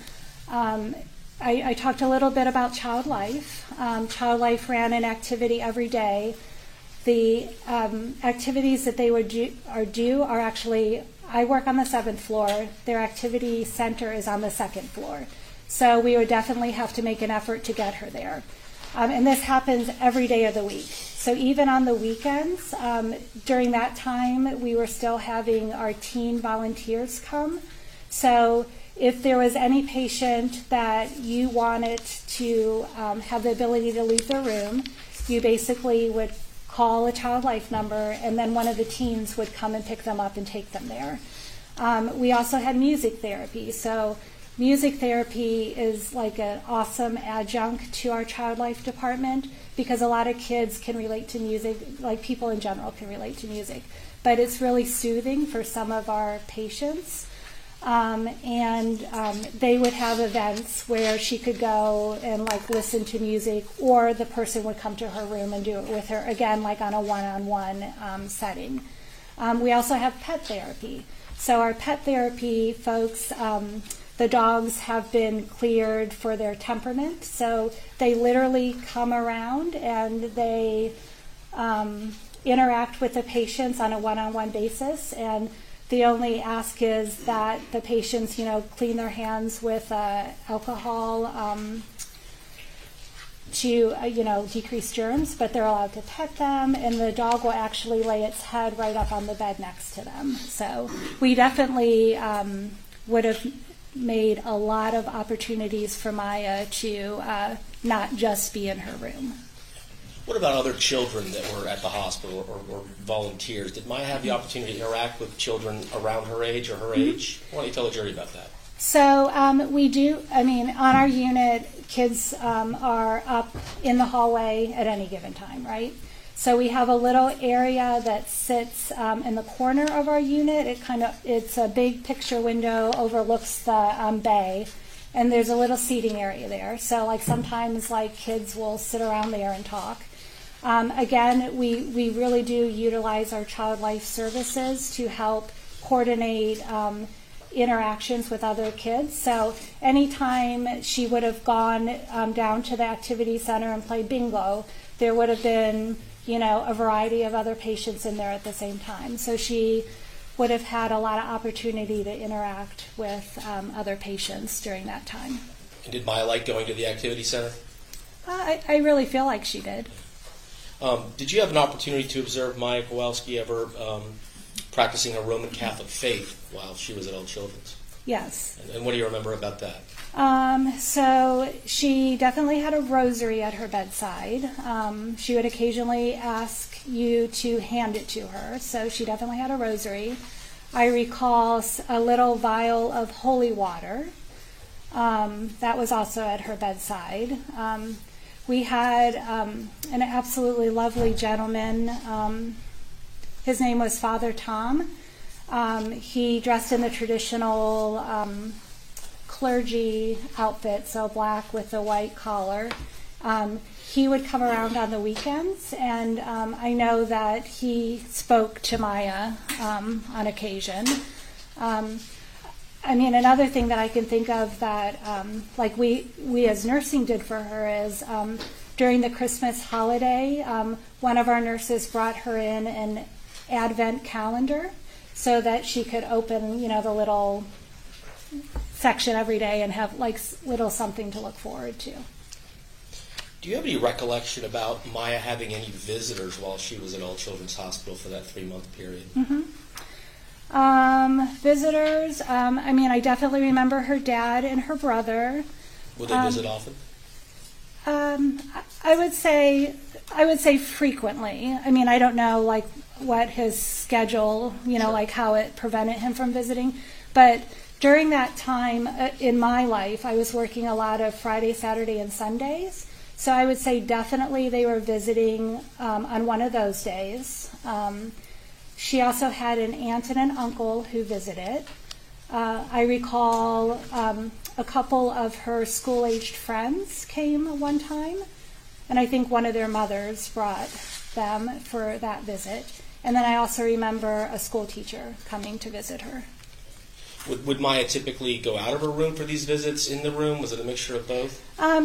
I talked a little bit about Child Life. Child Life ran an activity every day. The activities that they would do are actually, I work on the 7th floor. Their activity center is on the 2nd floor. So we would definitely have to make an effort to get her there. And this happens every day of the week. So even on the weekends, during that time, we were still having our teen volunteers come. So if there was any patient that you wanted to have the ability to leave their room, you basically would call a Child Life number, and then one of the teens would come and pick them up and take them there. We also had music therapy. So music therapy is like an awesome adjunct to our Child Life department because a lot of kids can relate to music, like people in general can relate to music. But it's really soothing for some of our patients. They would have events where she could go and like listen to music, or the person would come to her room and do it with her, again, like on a one-on-one setting. We also have pet therapy. So our pet therapy folks, the dogs have been cleared for their temperament. So they literally come around and they interact with the patients on a one-on-one basis, and the only ask is that the patients, clean their hands with alcohol to, decrease germs, but they're allowed to pet them, and the dog will actually lay its head right up on the bed next to them. So we definitely would have made a lot of opportunities for Maya to not just be in her room. What about other children that were at the hospital or volunteers? Did Maya have the opportunity to interact with children around her age or her age? Why don't you tell the jury about that? So we do, on our unit, kids are up in the hallway at any given time, right? So we have a little area that sits in the corner of our unit. It's a big picture window, overlooks the bay, and there's a little seating area there. So like sometimes like kids will sit around there and talk. Again, we really do utilize our child life services to help coordinate interactions with other kids. So anytime she would have gone down to the activity center and played bingo, there would have been, a variety of other patients in there at the same time. So she would have had a lot of opportunity to interact with other patients during that time. And did Maya like going to the activity center? I really feel like she did. Did you have an opportunity to observe Maya Kowalski ever practicing a Roman Catholic faith while she was at Old Children's? Yes. And what do you remember about that? So she definitely had a rosary at her bedside. She would occasionally ask you to hand it to her, so she definitely had a rosary. I recall a little vial of holy water. That was also at her bedside. We had an absolutely lovely gentleman. His name was Father Tom. He dressed in the traditional clergy outfit, so black with a white collar. He would come around on the weekends, and I know that he spoke to Maya on occasion. Another thing that I can think of that like we as nursing did for her is during the Christmas holiday, one of our nurses brought her in an Advent calendar so that she could open, the little section every day and have like little something to look forward to. Do you have any recollection about Maya having any visitors while she was at Old Children's Hospital for that 3-month period? Visitors, I definitely remember her dad and her brother. Would they visit often? I would say frequently. I don't know like what his schedule, like how it prevented him from visiting, but during that time in my life, I was working a lot of Friday, Saturday, and Sundays. So I would say definitely they were visiting on one of those days. She also had an aunt and an uncle who visited. I recall a couple of her school-aged friends came one time, and I think one of their mothers brought them for that visit. And then I also remember a school teacher coming to visit her. Would Maya typically go out of her room for these visits, in the room? Was it a mixture of both?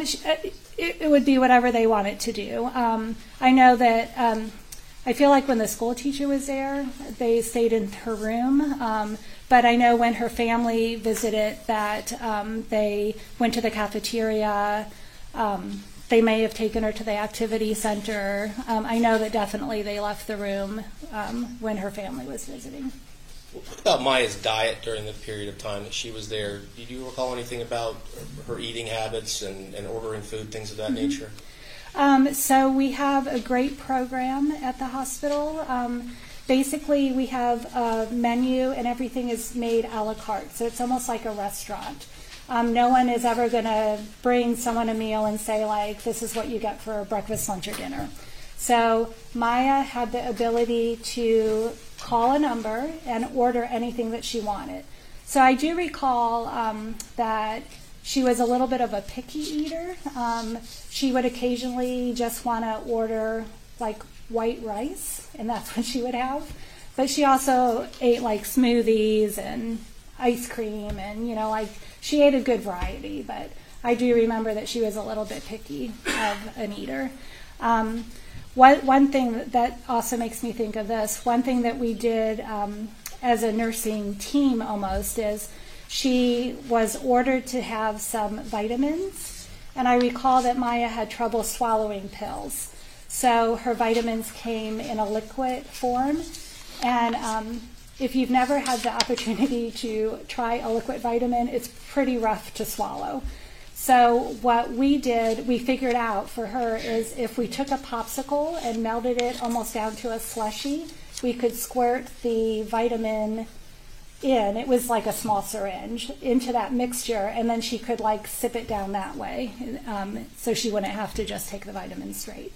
It would be whatever they wanted to do. I know that I feel like when the school teacher was there, they stayed in her room. But I know when her family visited that they went to the cafeteria. They may have taken her to the activity center. I know that definitely they left the room when her family was visiting. What about Maya's diet during the period of time that she was there? Do you recall anything about her eating habits and ordering food, things of that nature? So we have a great program at the hospital. Basically, we have a menu and everything is made a la carte. So it's almost like a restaurant. No one is ever going to bring someone a meal and say, like, this is what you get for breakfast, lunch, or dinner. So Maya had the ability to call a number and order anything that she wanted. So I do recall that she was a little bit of a picky eater. She would occasionally just want to order like white rice, and that's what she would have. But she also ate like smoothies and ice cream, and like she ate a good variety. But I do remember that she was a little bit picky of an eater. One thing that also makes me think of this, one thing that we did as a nursing team almost is she was ordered to have some vitamins, and I recall that Maya had trouble swallowing pills. So her vitamins came in a liquid form, and if you've never had the opportunity to try a liquid vitamin, it's pretty rough to swallow. So what we did, we figured out for her is if we took a popsicle and melted it almost down to a slushy, we could squirt the vitamin in. It was like a small syringe into that mixture, and then she could like sip it down that way, so she wouldn't have to just take the vitamin straight.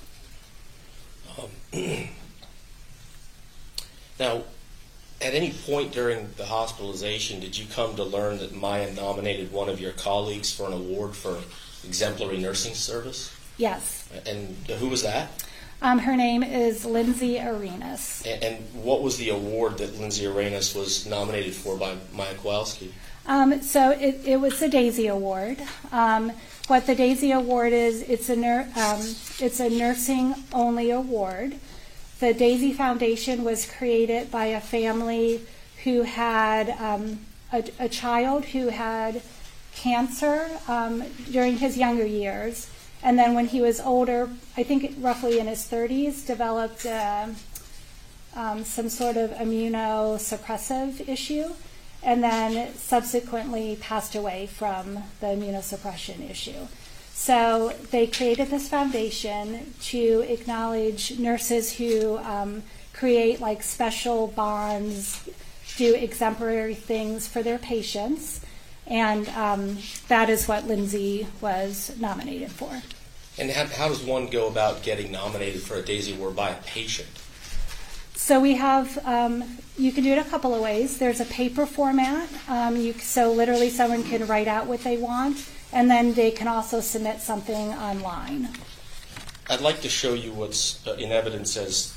Now, at any point during the hospitalization, did you come to learn that Maya nominated one of your colleagues for an award for exemplary nursing service? Yes. And who was that? Her name is Lindsay Arenas. And what was the award that Lindsay Arenas was nominated for by Maya Kowalski? So it was the Daisy Award. What the Daisy Award is, it's a nursing-only award. The Daisy Foundation was created by a family who had a child who had cancer during his younger years. And then when he was older, I think roughly in his 30s, developed some sort of immunosuppressive issue, and then subsequently passed away from the immunosuppression issue. So they created this foundation to acknowledge nurses who create like special bonds, do exemplary things for their patients. And that is what Lindsay was nominated for. And how does one go about getting nominated for a Daisy Award by a patient? So we have, you can do it a couple of ways. There's a paper format, so literally someone can write out what they want, and then they can also submit something online. I'd like to show you what's in evidence as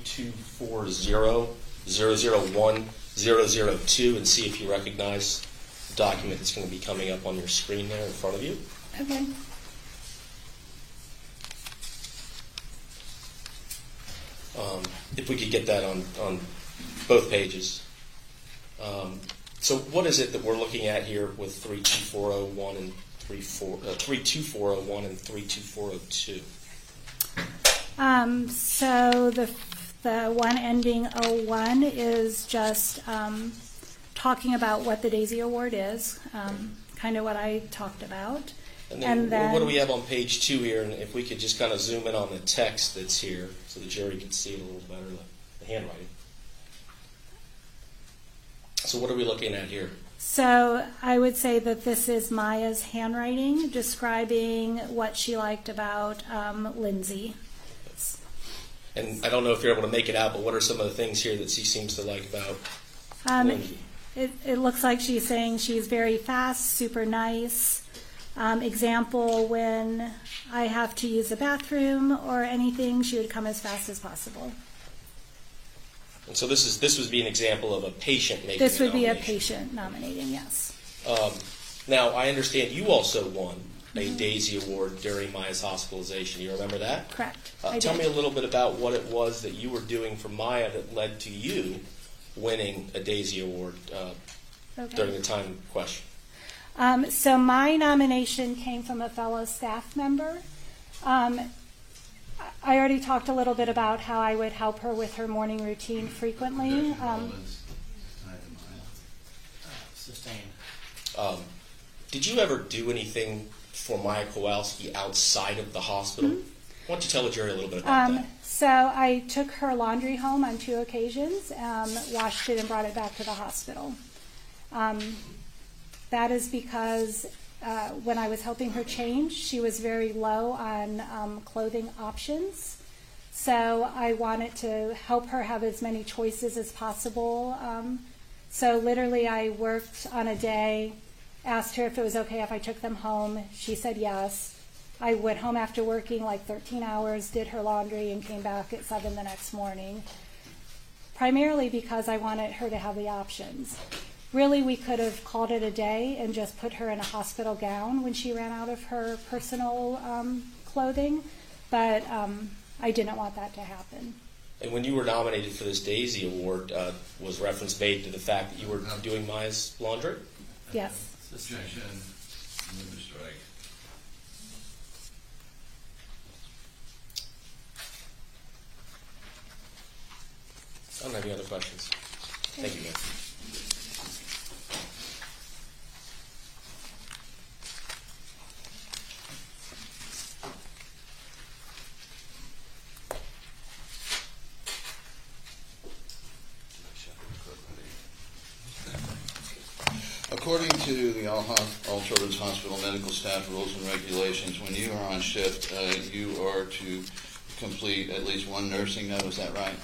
3240-001-002 and see if you recognize the document that's going to be coming up on your screen there in front of you. Okay. If we could get that on both pages. So what is it that we're looking at here with 32401 and 32401 and 32402? So the one ending 01 is just talking about what the Daisy Award is, kind of what I talked about. And then what do we have on page 2 here? And if we could just kind of zoom in on the text that's here so the jury can see it a little better, the handwriting. So what are we looking at here? So I would say that this is Maya's handwriting describing what she liked about Lindsay. And I don't know if you're able to make it out, but what are some of the things here that she seems to like about Lindsay? It looks like she's saying she's very fast, super nice. Example, when I have to use the bathroom or anything, she would come as fast as possible. And so this would be an example of a patient making This would be a nomination. patient nominating, yes. Now, I understand you also won a Daisy Award during Maya's hospitalization. You remember that? Correct. Tell me a little bit about what it was that you were doing for Maya that led to you winning a Daisy Award during the time in question. So my nomination came from a fellow staff member. I already talked a little bit about how I would help her with her morning routine frequently. Sustained. Did you ever do anything for Maya Kowalski outside of the hospital? Mm-hmm. Why don't you tell the jury a little bit about that? So I took her laundry home on 2 occasions, washed it and brought it back to the hospital. That is because when I was helping her change, she was very low on clothing options. So I wanted to help her have as many choices as possible. So literally I worked on a day, asked her if it was okay if I took them home. She said yes. I went home after working like 13 hours, did her laundry, and came back at 7 the next morning, primarily because I wanted her to have the options. Really, we could have called it a day and just put her in a hospital gown when she ran out of her personal clothing, but I didn't want that to happen. And when you were nominated for this Daisy Award, was reference made to the fact that you were doing Maya's laundry? Yes. Objection. Move to strike. I don't have any other questions. Thank you, ma'am. According to the All Children's Hospital medical staff rules and regulations, when you are on shift, you are to complete at least one nursing note. Is that right?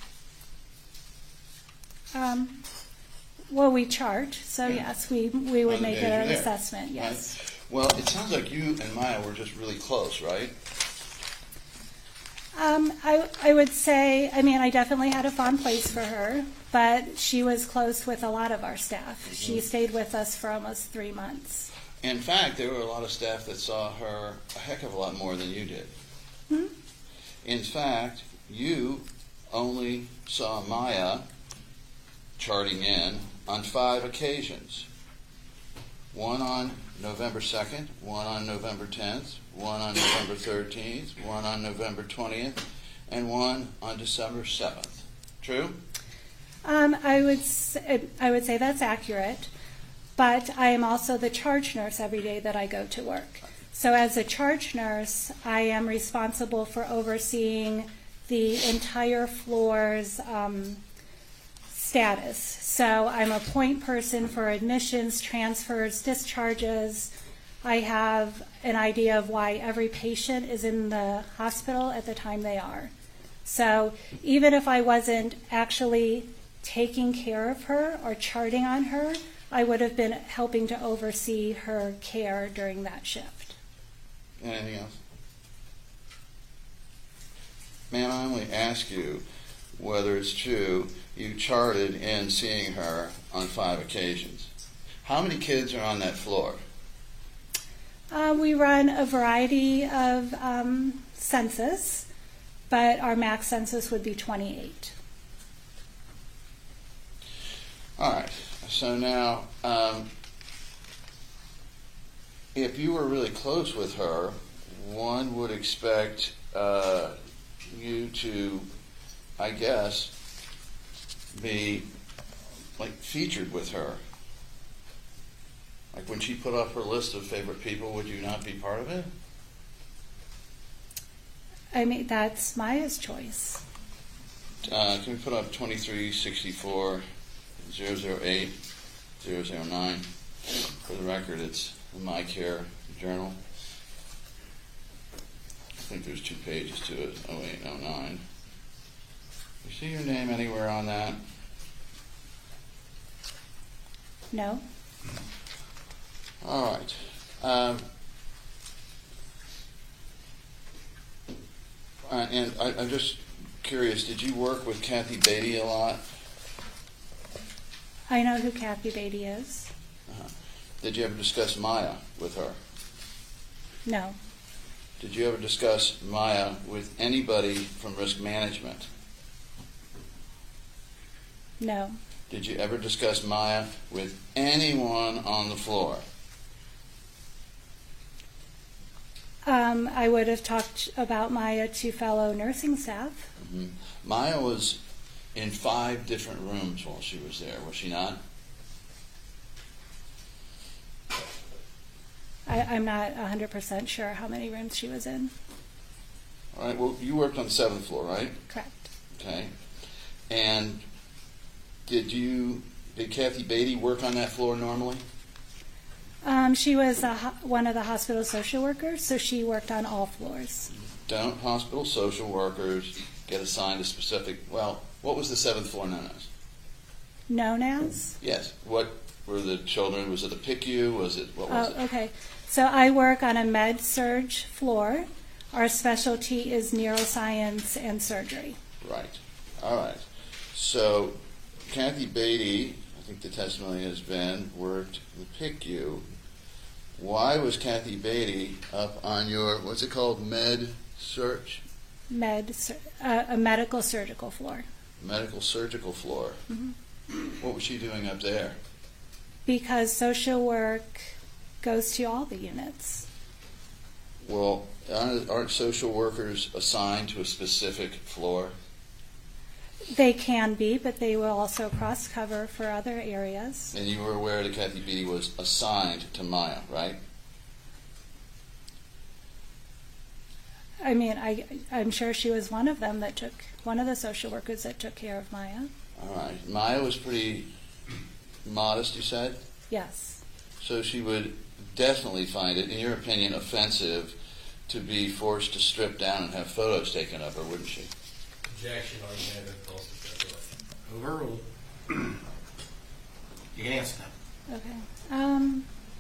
Well, we chart, so yes, we would On the make days an you're there, assessment, yes. Right? Well, it sounds like you and Maya were just really close, right? I would say, I mean, I definitely had a fond place for her, but she was close with a lot of our staff. She stayed with us for almost 3 months. In fact, there were a lot of staff that saw her a heck of a lot more than you did. Hmm? In fact, you only saw Maya charting in on 5 occasions. One on November 2nd, one on November 10th, one on November 13th, one on November 20th, and one on December 7th. True? I would say that's accurate, but I am also the charge nurse every day that I go to work. So as a charge nurse, I am responsible for overseeing the entire floor's status. So I'm a point person for admissions, transfers, discharges. I have an idea of why every patient is in the hospital at the time they are. So even if I wasn't actually taking care of her or charting on her, I would have been helping to oversee her care during that shift. Anything else? Ma'am, I only ask you whether it's true you charted in seeing her on 5 occasions. How many kids are on that floor? We run a variety of census, but our max census would be 28. All right. So now, if you were really close with her, one would expect you to, I guess, be like featured with her. Like when she put up her list of favorite people, would you not be part of it? I mean, that's Maya's choice. Can we put up 2364 008 009? For the record, it's the My Care Journal. I think there's 2 pages to it, 08 and 09. You see your name anywhere on that? No. All right. And I'm just curious, did you work with Kathy Beatty a lot? I know who Kathy Beatty is. Did you ever discuss Maya with her? No. Did you ever discuss Maya with anybody from risk management? No. Did you ever discuss Maya with anyone on the floor? I would have talked about Maya to fellow nursing staff. Mm-hmm. Maya was in 5 different rooms while she was there, was she not? I'm not 100% sure how many rooms she was in. All right, well, you worked on the 7th floor, right? Correct. Okay. And did Kathy Beatty work on that floor normally? She was one of the hospital social workers, so she worked on all floors. Don't hospital social workers get assigned a specific, well, what was the 7th floor known as? Known as? Yes. What were the children? Was it the PICU? What was it? Okay. So I work on a med-surg floor. Our specialty is neuroscience and surgery. Right. All right. So Kathy Beatty, I think the testimony has been, worked the PICU. Why was Kathy Beatty up on your, what's it called, med-surg? A medical surgical floor. Medical surgical floor. Mm-hmm. What was she doing up there? Because social work goes to all the units. Well, aren't social workers assigned to a specific floor? They can be, but they will also cross-cover for other areas. And you were aware that Kathy Beatty was assigned to Maya, right? I mean, I'm sure she was one of them one of the social workers that took care of Maya. All right. Maya was pretty modest, you said? Yes. So she would definitely find it, in your opinion, offensive to be forced to strip down and have photos taken of her, wouldn't she? Objection, argument, false speculation. Overruled. You can answer that. Okay.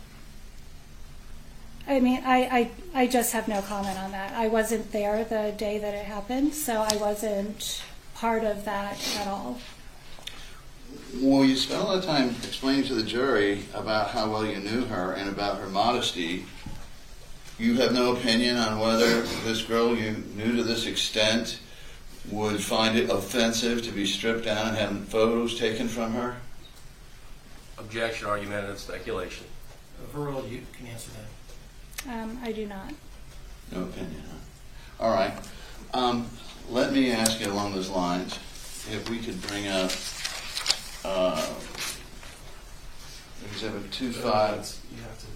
I mean, I just have no comment on that. I wasn't there the day that it happened, so I wasn't part of that at all. Well, you spent a lot of time explaining to the jury about how well you knew her and about her modesty. You have no opinion on whether this girl you knew to this extent would find it offensive to be stripped down and have photos taken from her? Objection, argumentative, speculation. Overruled. You can answer that. I do not. No opinion, huh? All right. Let me ask you along those lines, if we could bring up Exhibit 2.5. You have to.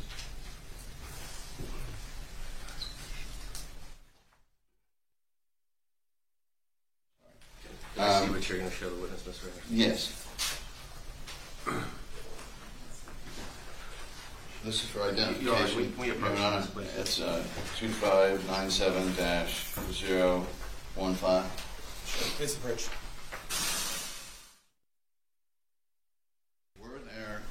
I see what you're going to show the witness, Mr. Rivers. Yes. This is for identification. We approach Your Honor, this, please. it's 2597-015. Please approach. Were there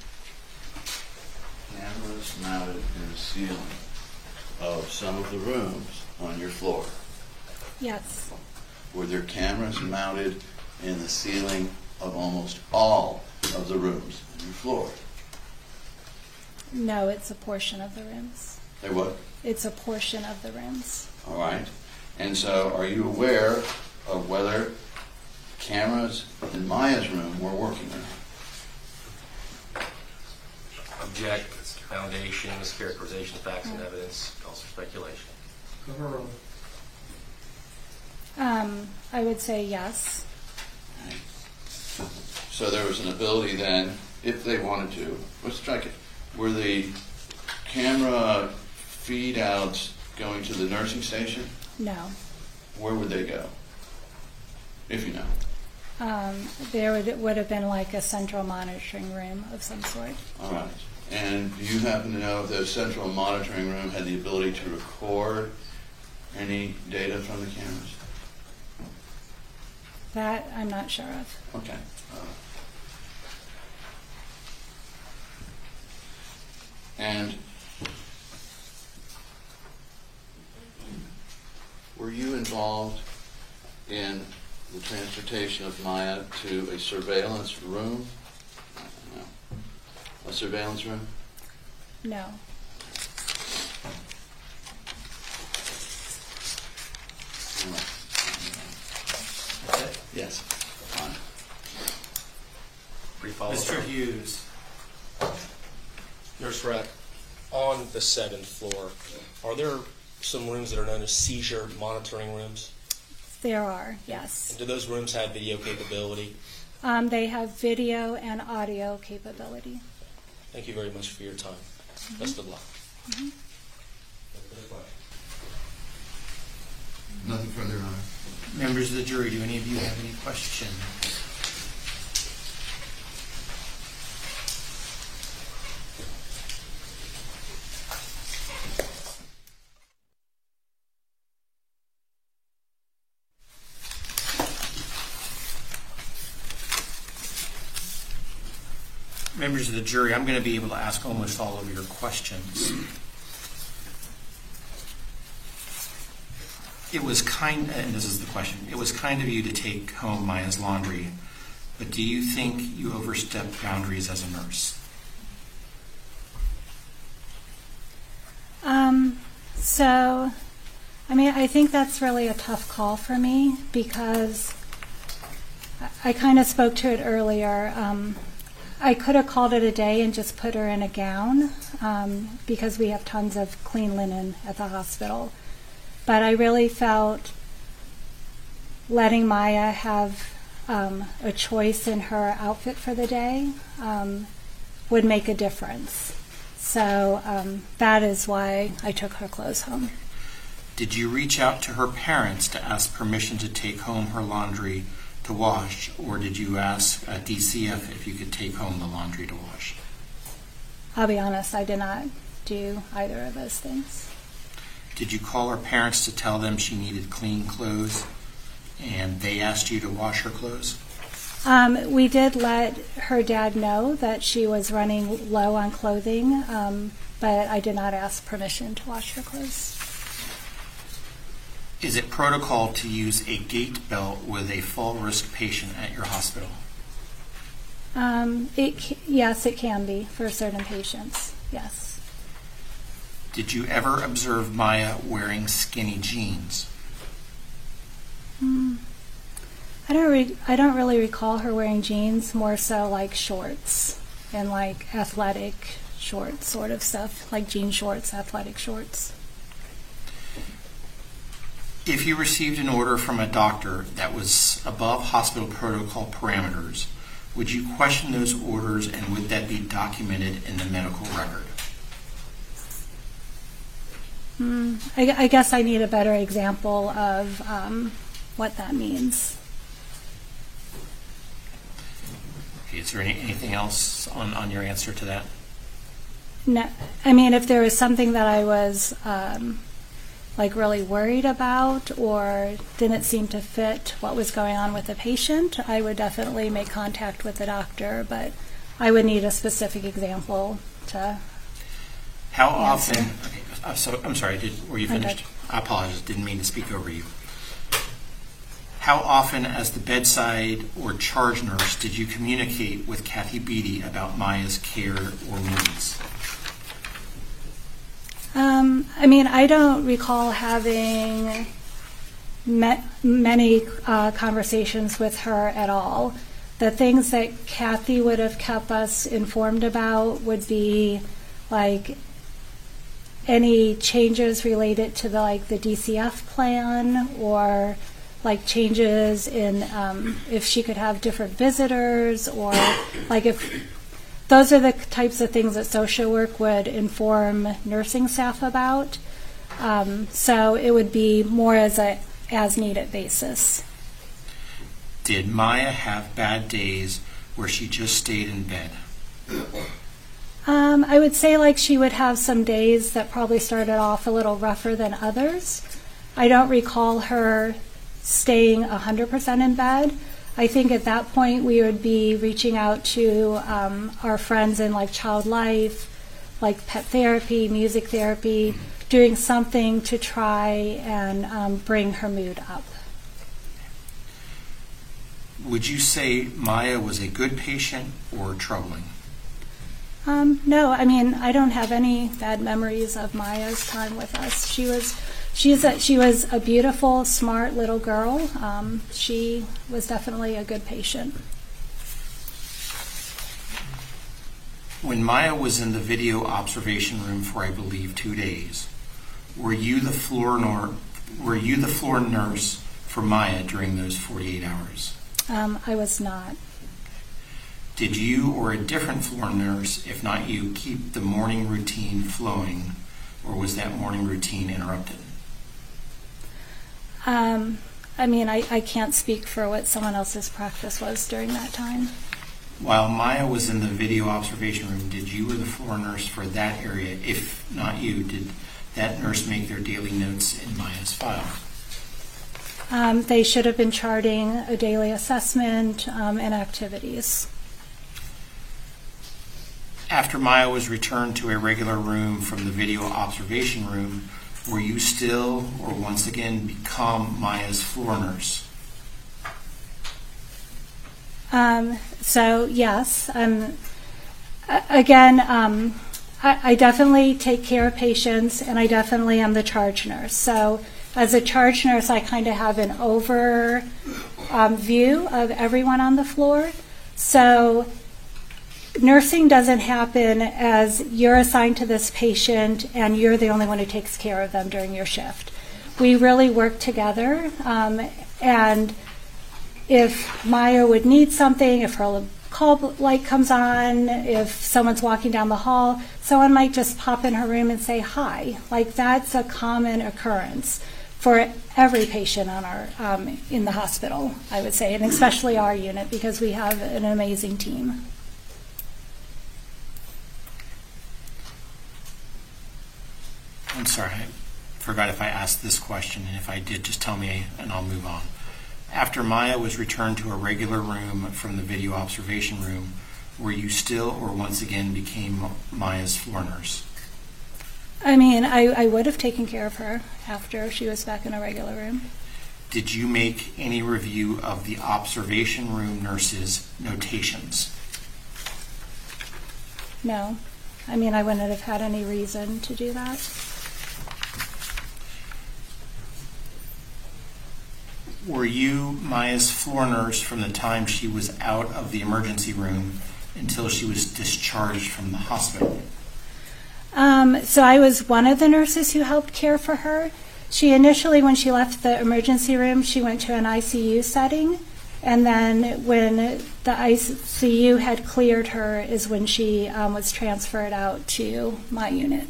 cameras mounted in the ceiling of some of the rooms on your floor? Yes. Were there cameras mounted in the ceiling of almost all of the rooms on your floor? No, it's a portion of the rooms. They what? It's a portion of the rooms. All right. And so are you aware of whether cameras in Maya's room were working or not? Object, foundation, mischaracterization of facts and evidence, also speculation. Overruled. I would say yes. Right. So there was an ability then, if they wanted to, let's strike it. Were the camera feed outs going to the nursing station? No. Where would they go, if you know? There would have been like a central monitoring room of some sort. All right. And do you happen to know if the central monitoring room had the ability to record any data from the cameras? That I'm not sure of. Okay. And were you involved in the transportation of Maya to a surveillance room? No. A surveillance room? No. Yes. Fine. Brief follow-up. Mr. Hughes. Nurse Rack, on the 7th floor, are there some rooms that are known as seizure monitoring rooms? There are, yes. And do those rooms have video capability? They have video and audio capability. Thank you very much for your time. Best of luck. Nothing further, Your Honor. Members of the jury, do any of you have any questions? Members of the jury, I'm going to be able to ask almost all of your questions. It was kind, and this is the question, it was kind of you to take home Maya's laundry, but do you think you overstepped boundaries as a nurse? So, I mean, I think that's really a tough call for me because I kind of spoke to it earlier. I could have called it a day and just put her in a gown because we have tons of clean linen at the hospital. But I really felt letting Maya have a choice in her outfit for the day would make a difference. So that is why I took her clothes home. Did you reach out to her parents to ask permission to take home her laundry to wash, or did you ask DCF if you could take home the laundry to wash? I'll be honest, I did not do either of those things. Did you call her parents to tell them she needed clean clothes and they asked you to wash her clothes? We did let her dad know that she was running low on clothing, but I did not ask permission to wash her clothes. Is it protocol to use a gait belt with a fall risk patient at your hospital? Yes, it can be for certain patients, yes. Did you ever observe Maya wearing skinny jeans? I don't really recall her wearing jeans, more so like shorts and like athletic shorts sort of stuff, like jean shorts, athletic shorts. If you received an order from a doctor that was above hospital protocol parameters, would you question those orders and would that be documented in the medical record? I guess I need a better example of what that means. Okay, is there anything else on your answer to that? No, I mean, if there was something that I was like really worried about or didn't seem to fit what was going on with the patient, I would definitely make contact with the doctor, but I would need a specific example to How answer. often, okay, I'm sorry, were you I'm finished? good. I apologize, didn't mean to speak over you. How often as the bedside or charge nurse did you communicate with Kathy Beatty about Maya's care or needs? I mean, I don't recall having many conversations with her at all. The things that Kathy would have kept us informed about would be like any changes related to the DCF plan, or like changes in if she could have different visitors, or like if those are the types of things that social work would inform nursing staff about. So it would be more as a as-needed basis. Did Maya have bad days where she just stayed in bed? I would say like she would have some days that probably started off a little rougher than others. I don't recall her staying 100% in bed. I think at that point we would be reaching out to our friends in like child life, like pet therapy, music therapy, doing something to try and bring her mood up. Would you say Maya was a good patient or troubling? No, I mean, I don't have any bad memories of Maya's time with us. She was a beautiful, smart little girl. She was definitely a good patient. When Maya was in the video observation room for, I believe, 2 days, were you the floor nurse for Maya during those 48 hours? I was not. Did you or a different floor nurse, if not you, keep the morning routine flowing, or was that morning routine interrupted? I mean, I can't speak for what someone else's practice was during that time. While Maya was in the video observation room, did you or the floor nurse for that area, if not you, did that nurse make their daily notes in Maya's file? They should have been charting a daily assessment and activities. After Maya was returned to a regular room from the video observation room, were you still, or once again, become Maya's floor nurse? So yes, again, I definitely take care of patients, and I definitely am the charge nurse. So as a charge nurse, I kind of have an over view of everyone on the floor. So nursing doesn't happen as you're assigned to this patient and you're the only one who takes care of them during your shift. We really work together, and if Maya would need something, if her call light comes on, if someone's walking down the hall, someone might just pop in her room and say hi. Like, that's a common occurrence for every patient on our in the hospital, I would say, and especially our unit, because we have an amazing team. I'm sorry, I forgot if I asked this question, and if I did, just tell me and I'll move on. After Maya was returned to a regular room from the video observation room, were you still or once again became Maya's floor nurse? I mean, I would have taken care of her after she was back in a regular room. Did you make any review of the observation room nurse's notations? No. I mean, I wouldn't have had any reason to do that. Were you Maya's floor nurse from the time she was out of the emergency room until she was discharged from the hospital? So I was one of the nurses who helped care for her. She initially, when she left the emergency room, she went to an ICU setting. And then when the ICU had cleared her is when she was transferred out to my unit.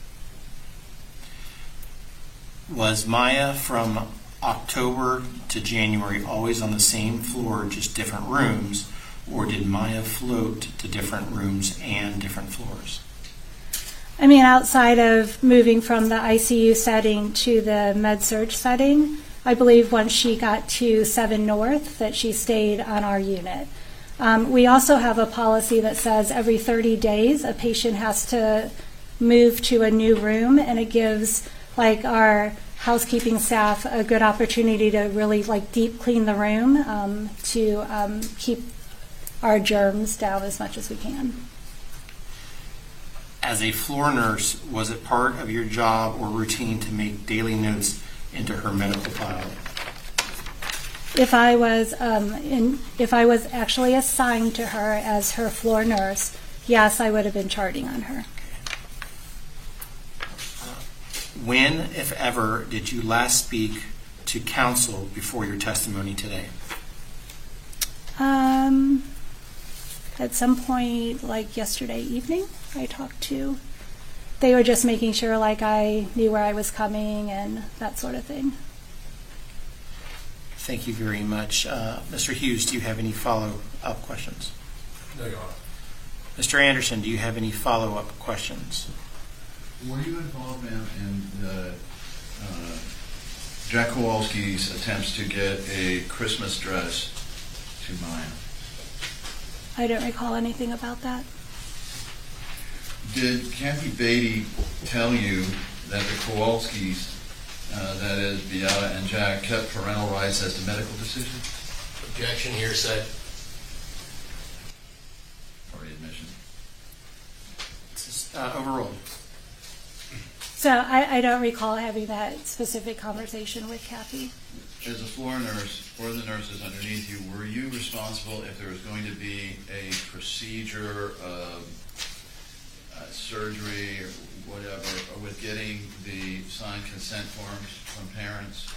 Was Maya from October to January always on the same floor, just different rooms, or did Maya float to different rooms and different floors? I mean, outside of moving from the ICU setting to the med-surg setting, I believe once she got to 7 North that she stayed on our unit. We also have a policy that says every 30 days a patient has to move to a new room, and it gives like our housekeeping staff a good opportunity to really like deep clean the room to keep our germs down as much as we can. As a floor nurse, was it part of your job or routine to make daily notes into her medical file? If I was actually assigned to her as her floor nurse, yes, I would have been charting on her. When, if ever, did you last speak to counsel before your testimony today? At some point, like yesterday evening, I talked to. They were just making sure like I knew where I was coming and that sort of thing. Thank you very much. Mr. Hughes, do you have any follow-up questions? No, Your Honor. Mr. Anderson, do you have any follow-up questions? Were you involved, ma'am, in the Jack Kowalski's attempts to get a Christmas dress to Maya? I don't recall anything about that. Did Kathy Beatty tell you that the Kowalskis, that is Beata and Jack, kept parental rights as the medical decision? Objection, hearsay. Or admission? Overruled. So I don't recall having that specific conversation with Kathy. As a floor nurse, or the nurses underneath you, were you responsible if there was going to be a procedure, surgery, or whatever, with getting the signed consent forms from parents?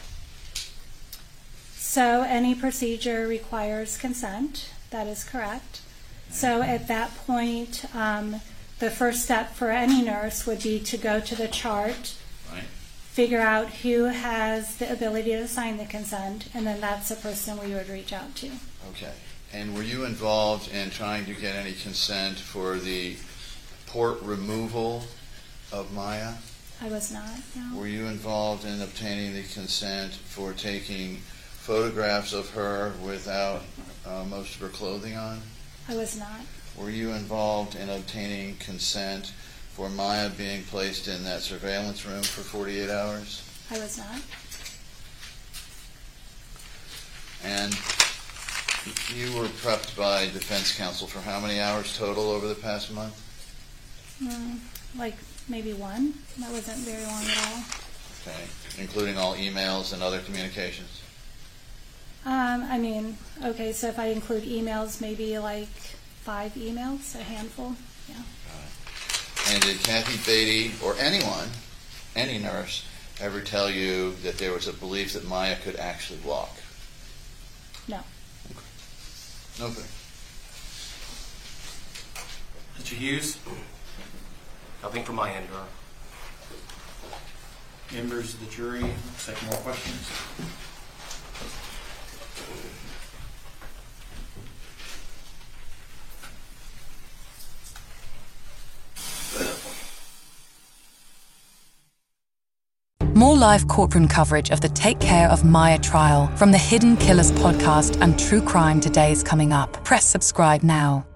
So any procedure requires consent. That is correct. So at that point, the first step for any nurse would be to go to the chart, Right. figure out who has the ability to sign the consent, and then that's the person we would reach out to. Okay. And were you involved in trying to get any consent for the port removal of Maya? I was not, no. Were you involved in obtaining the consent for taking photographs of her without most of her clothing on? I was not. Were you involved in obtaining consent for Maya being placed in that surveillance room for 48 hours? I was not. And you were prepped by defense counsel for how many hours total over the past month? Like maybe one. That wasn't very long at all. Okay, including all emails and other communications? I mean, okay, so if I include emails, maybe like 5 emails, a handful, yeah. And did Kathy Beatty or anyone, any nurse, ever tell you that there was a belief that Maya could actually walk? No. Okay. Mr. Hughes? Nothing from my end, Your Honor. Members of the jury, looks like more questions. live courtroom coverage of the Take Care of Maya trial from the Hidden Killers podcast and True Crime Today is coming up. Press subscribe now.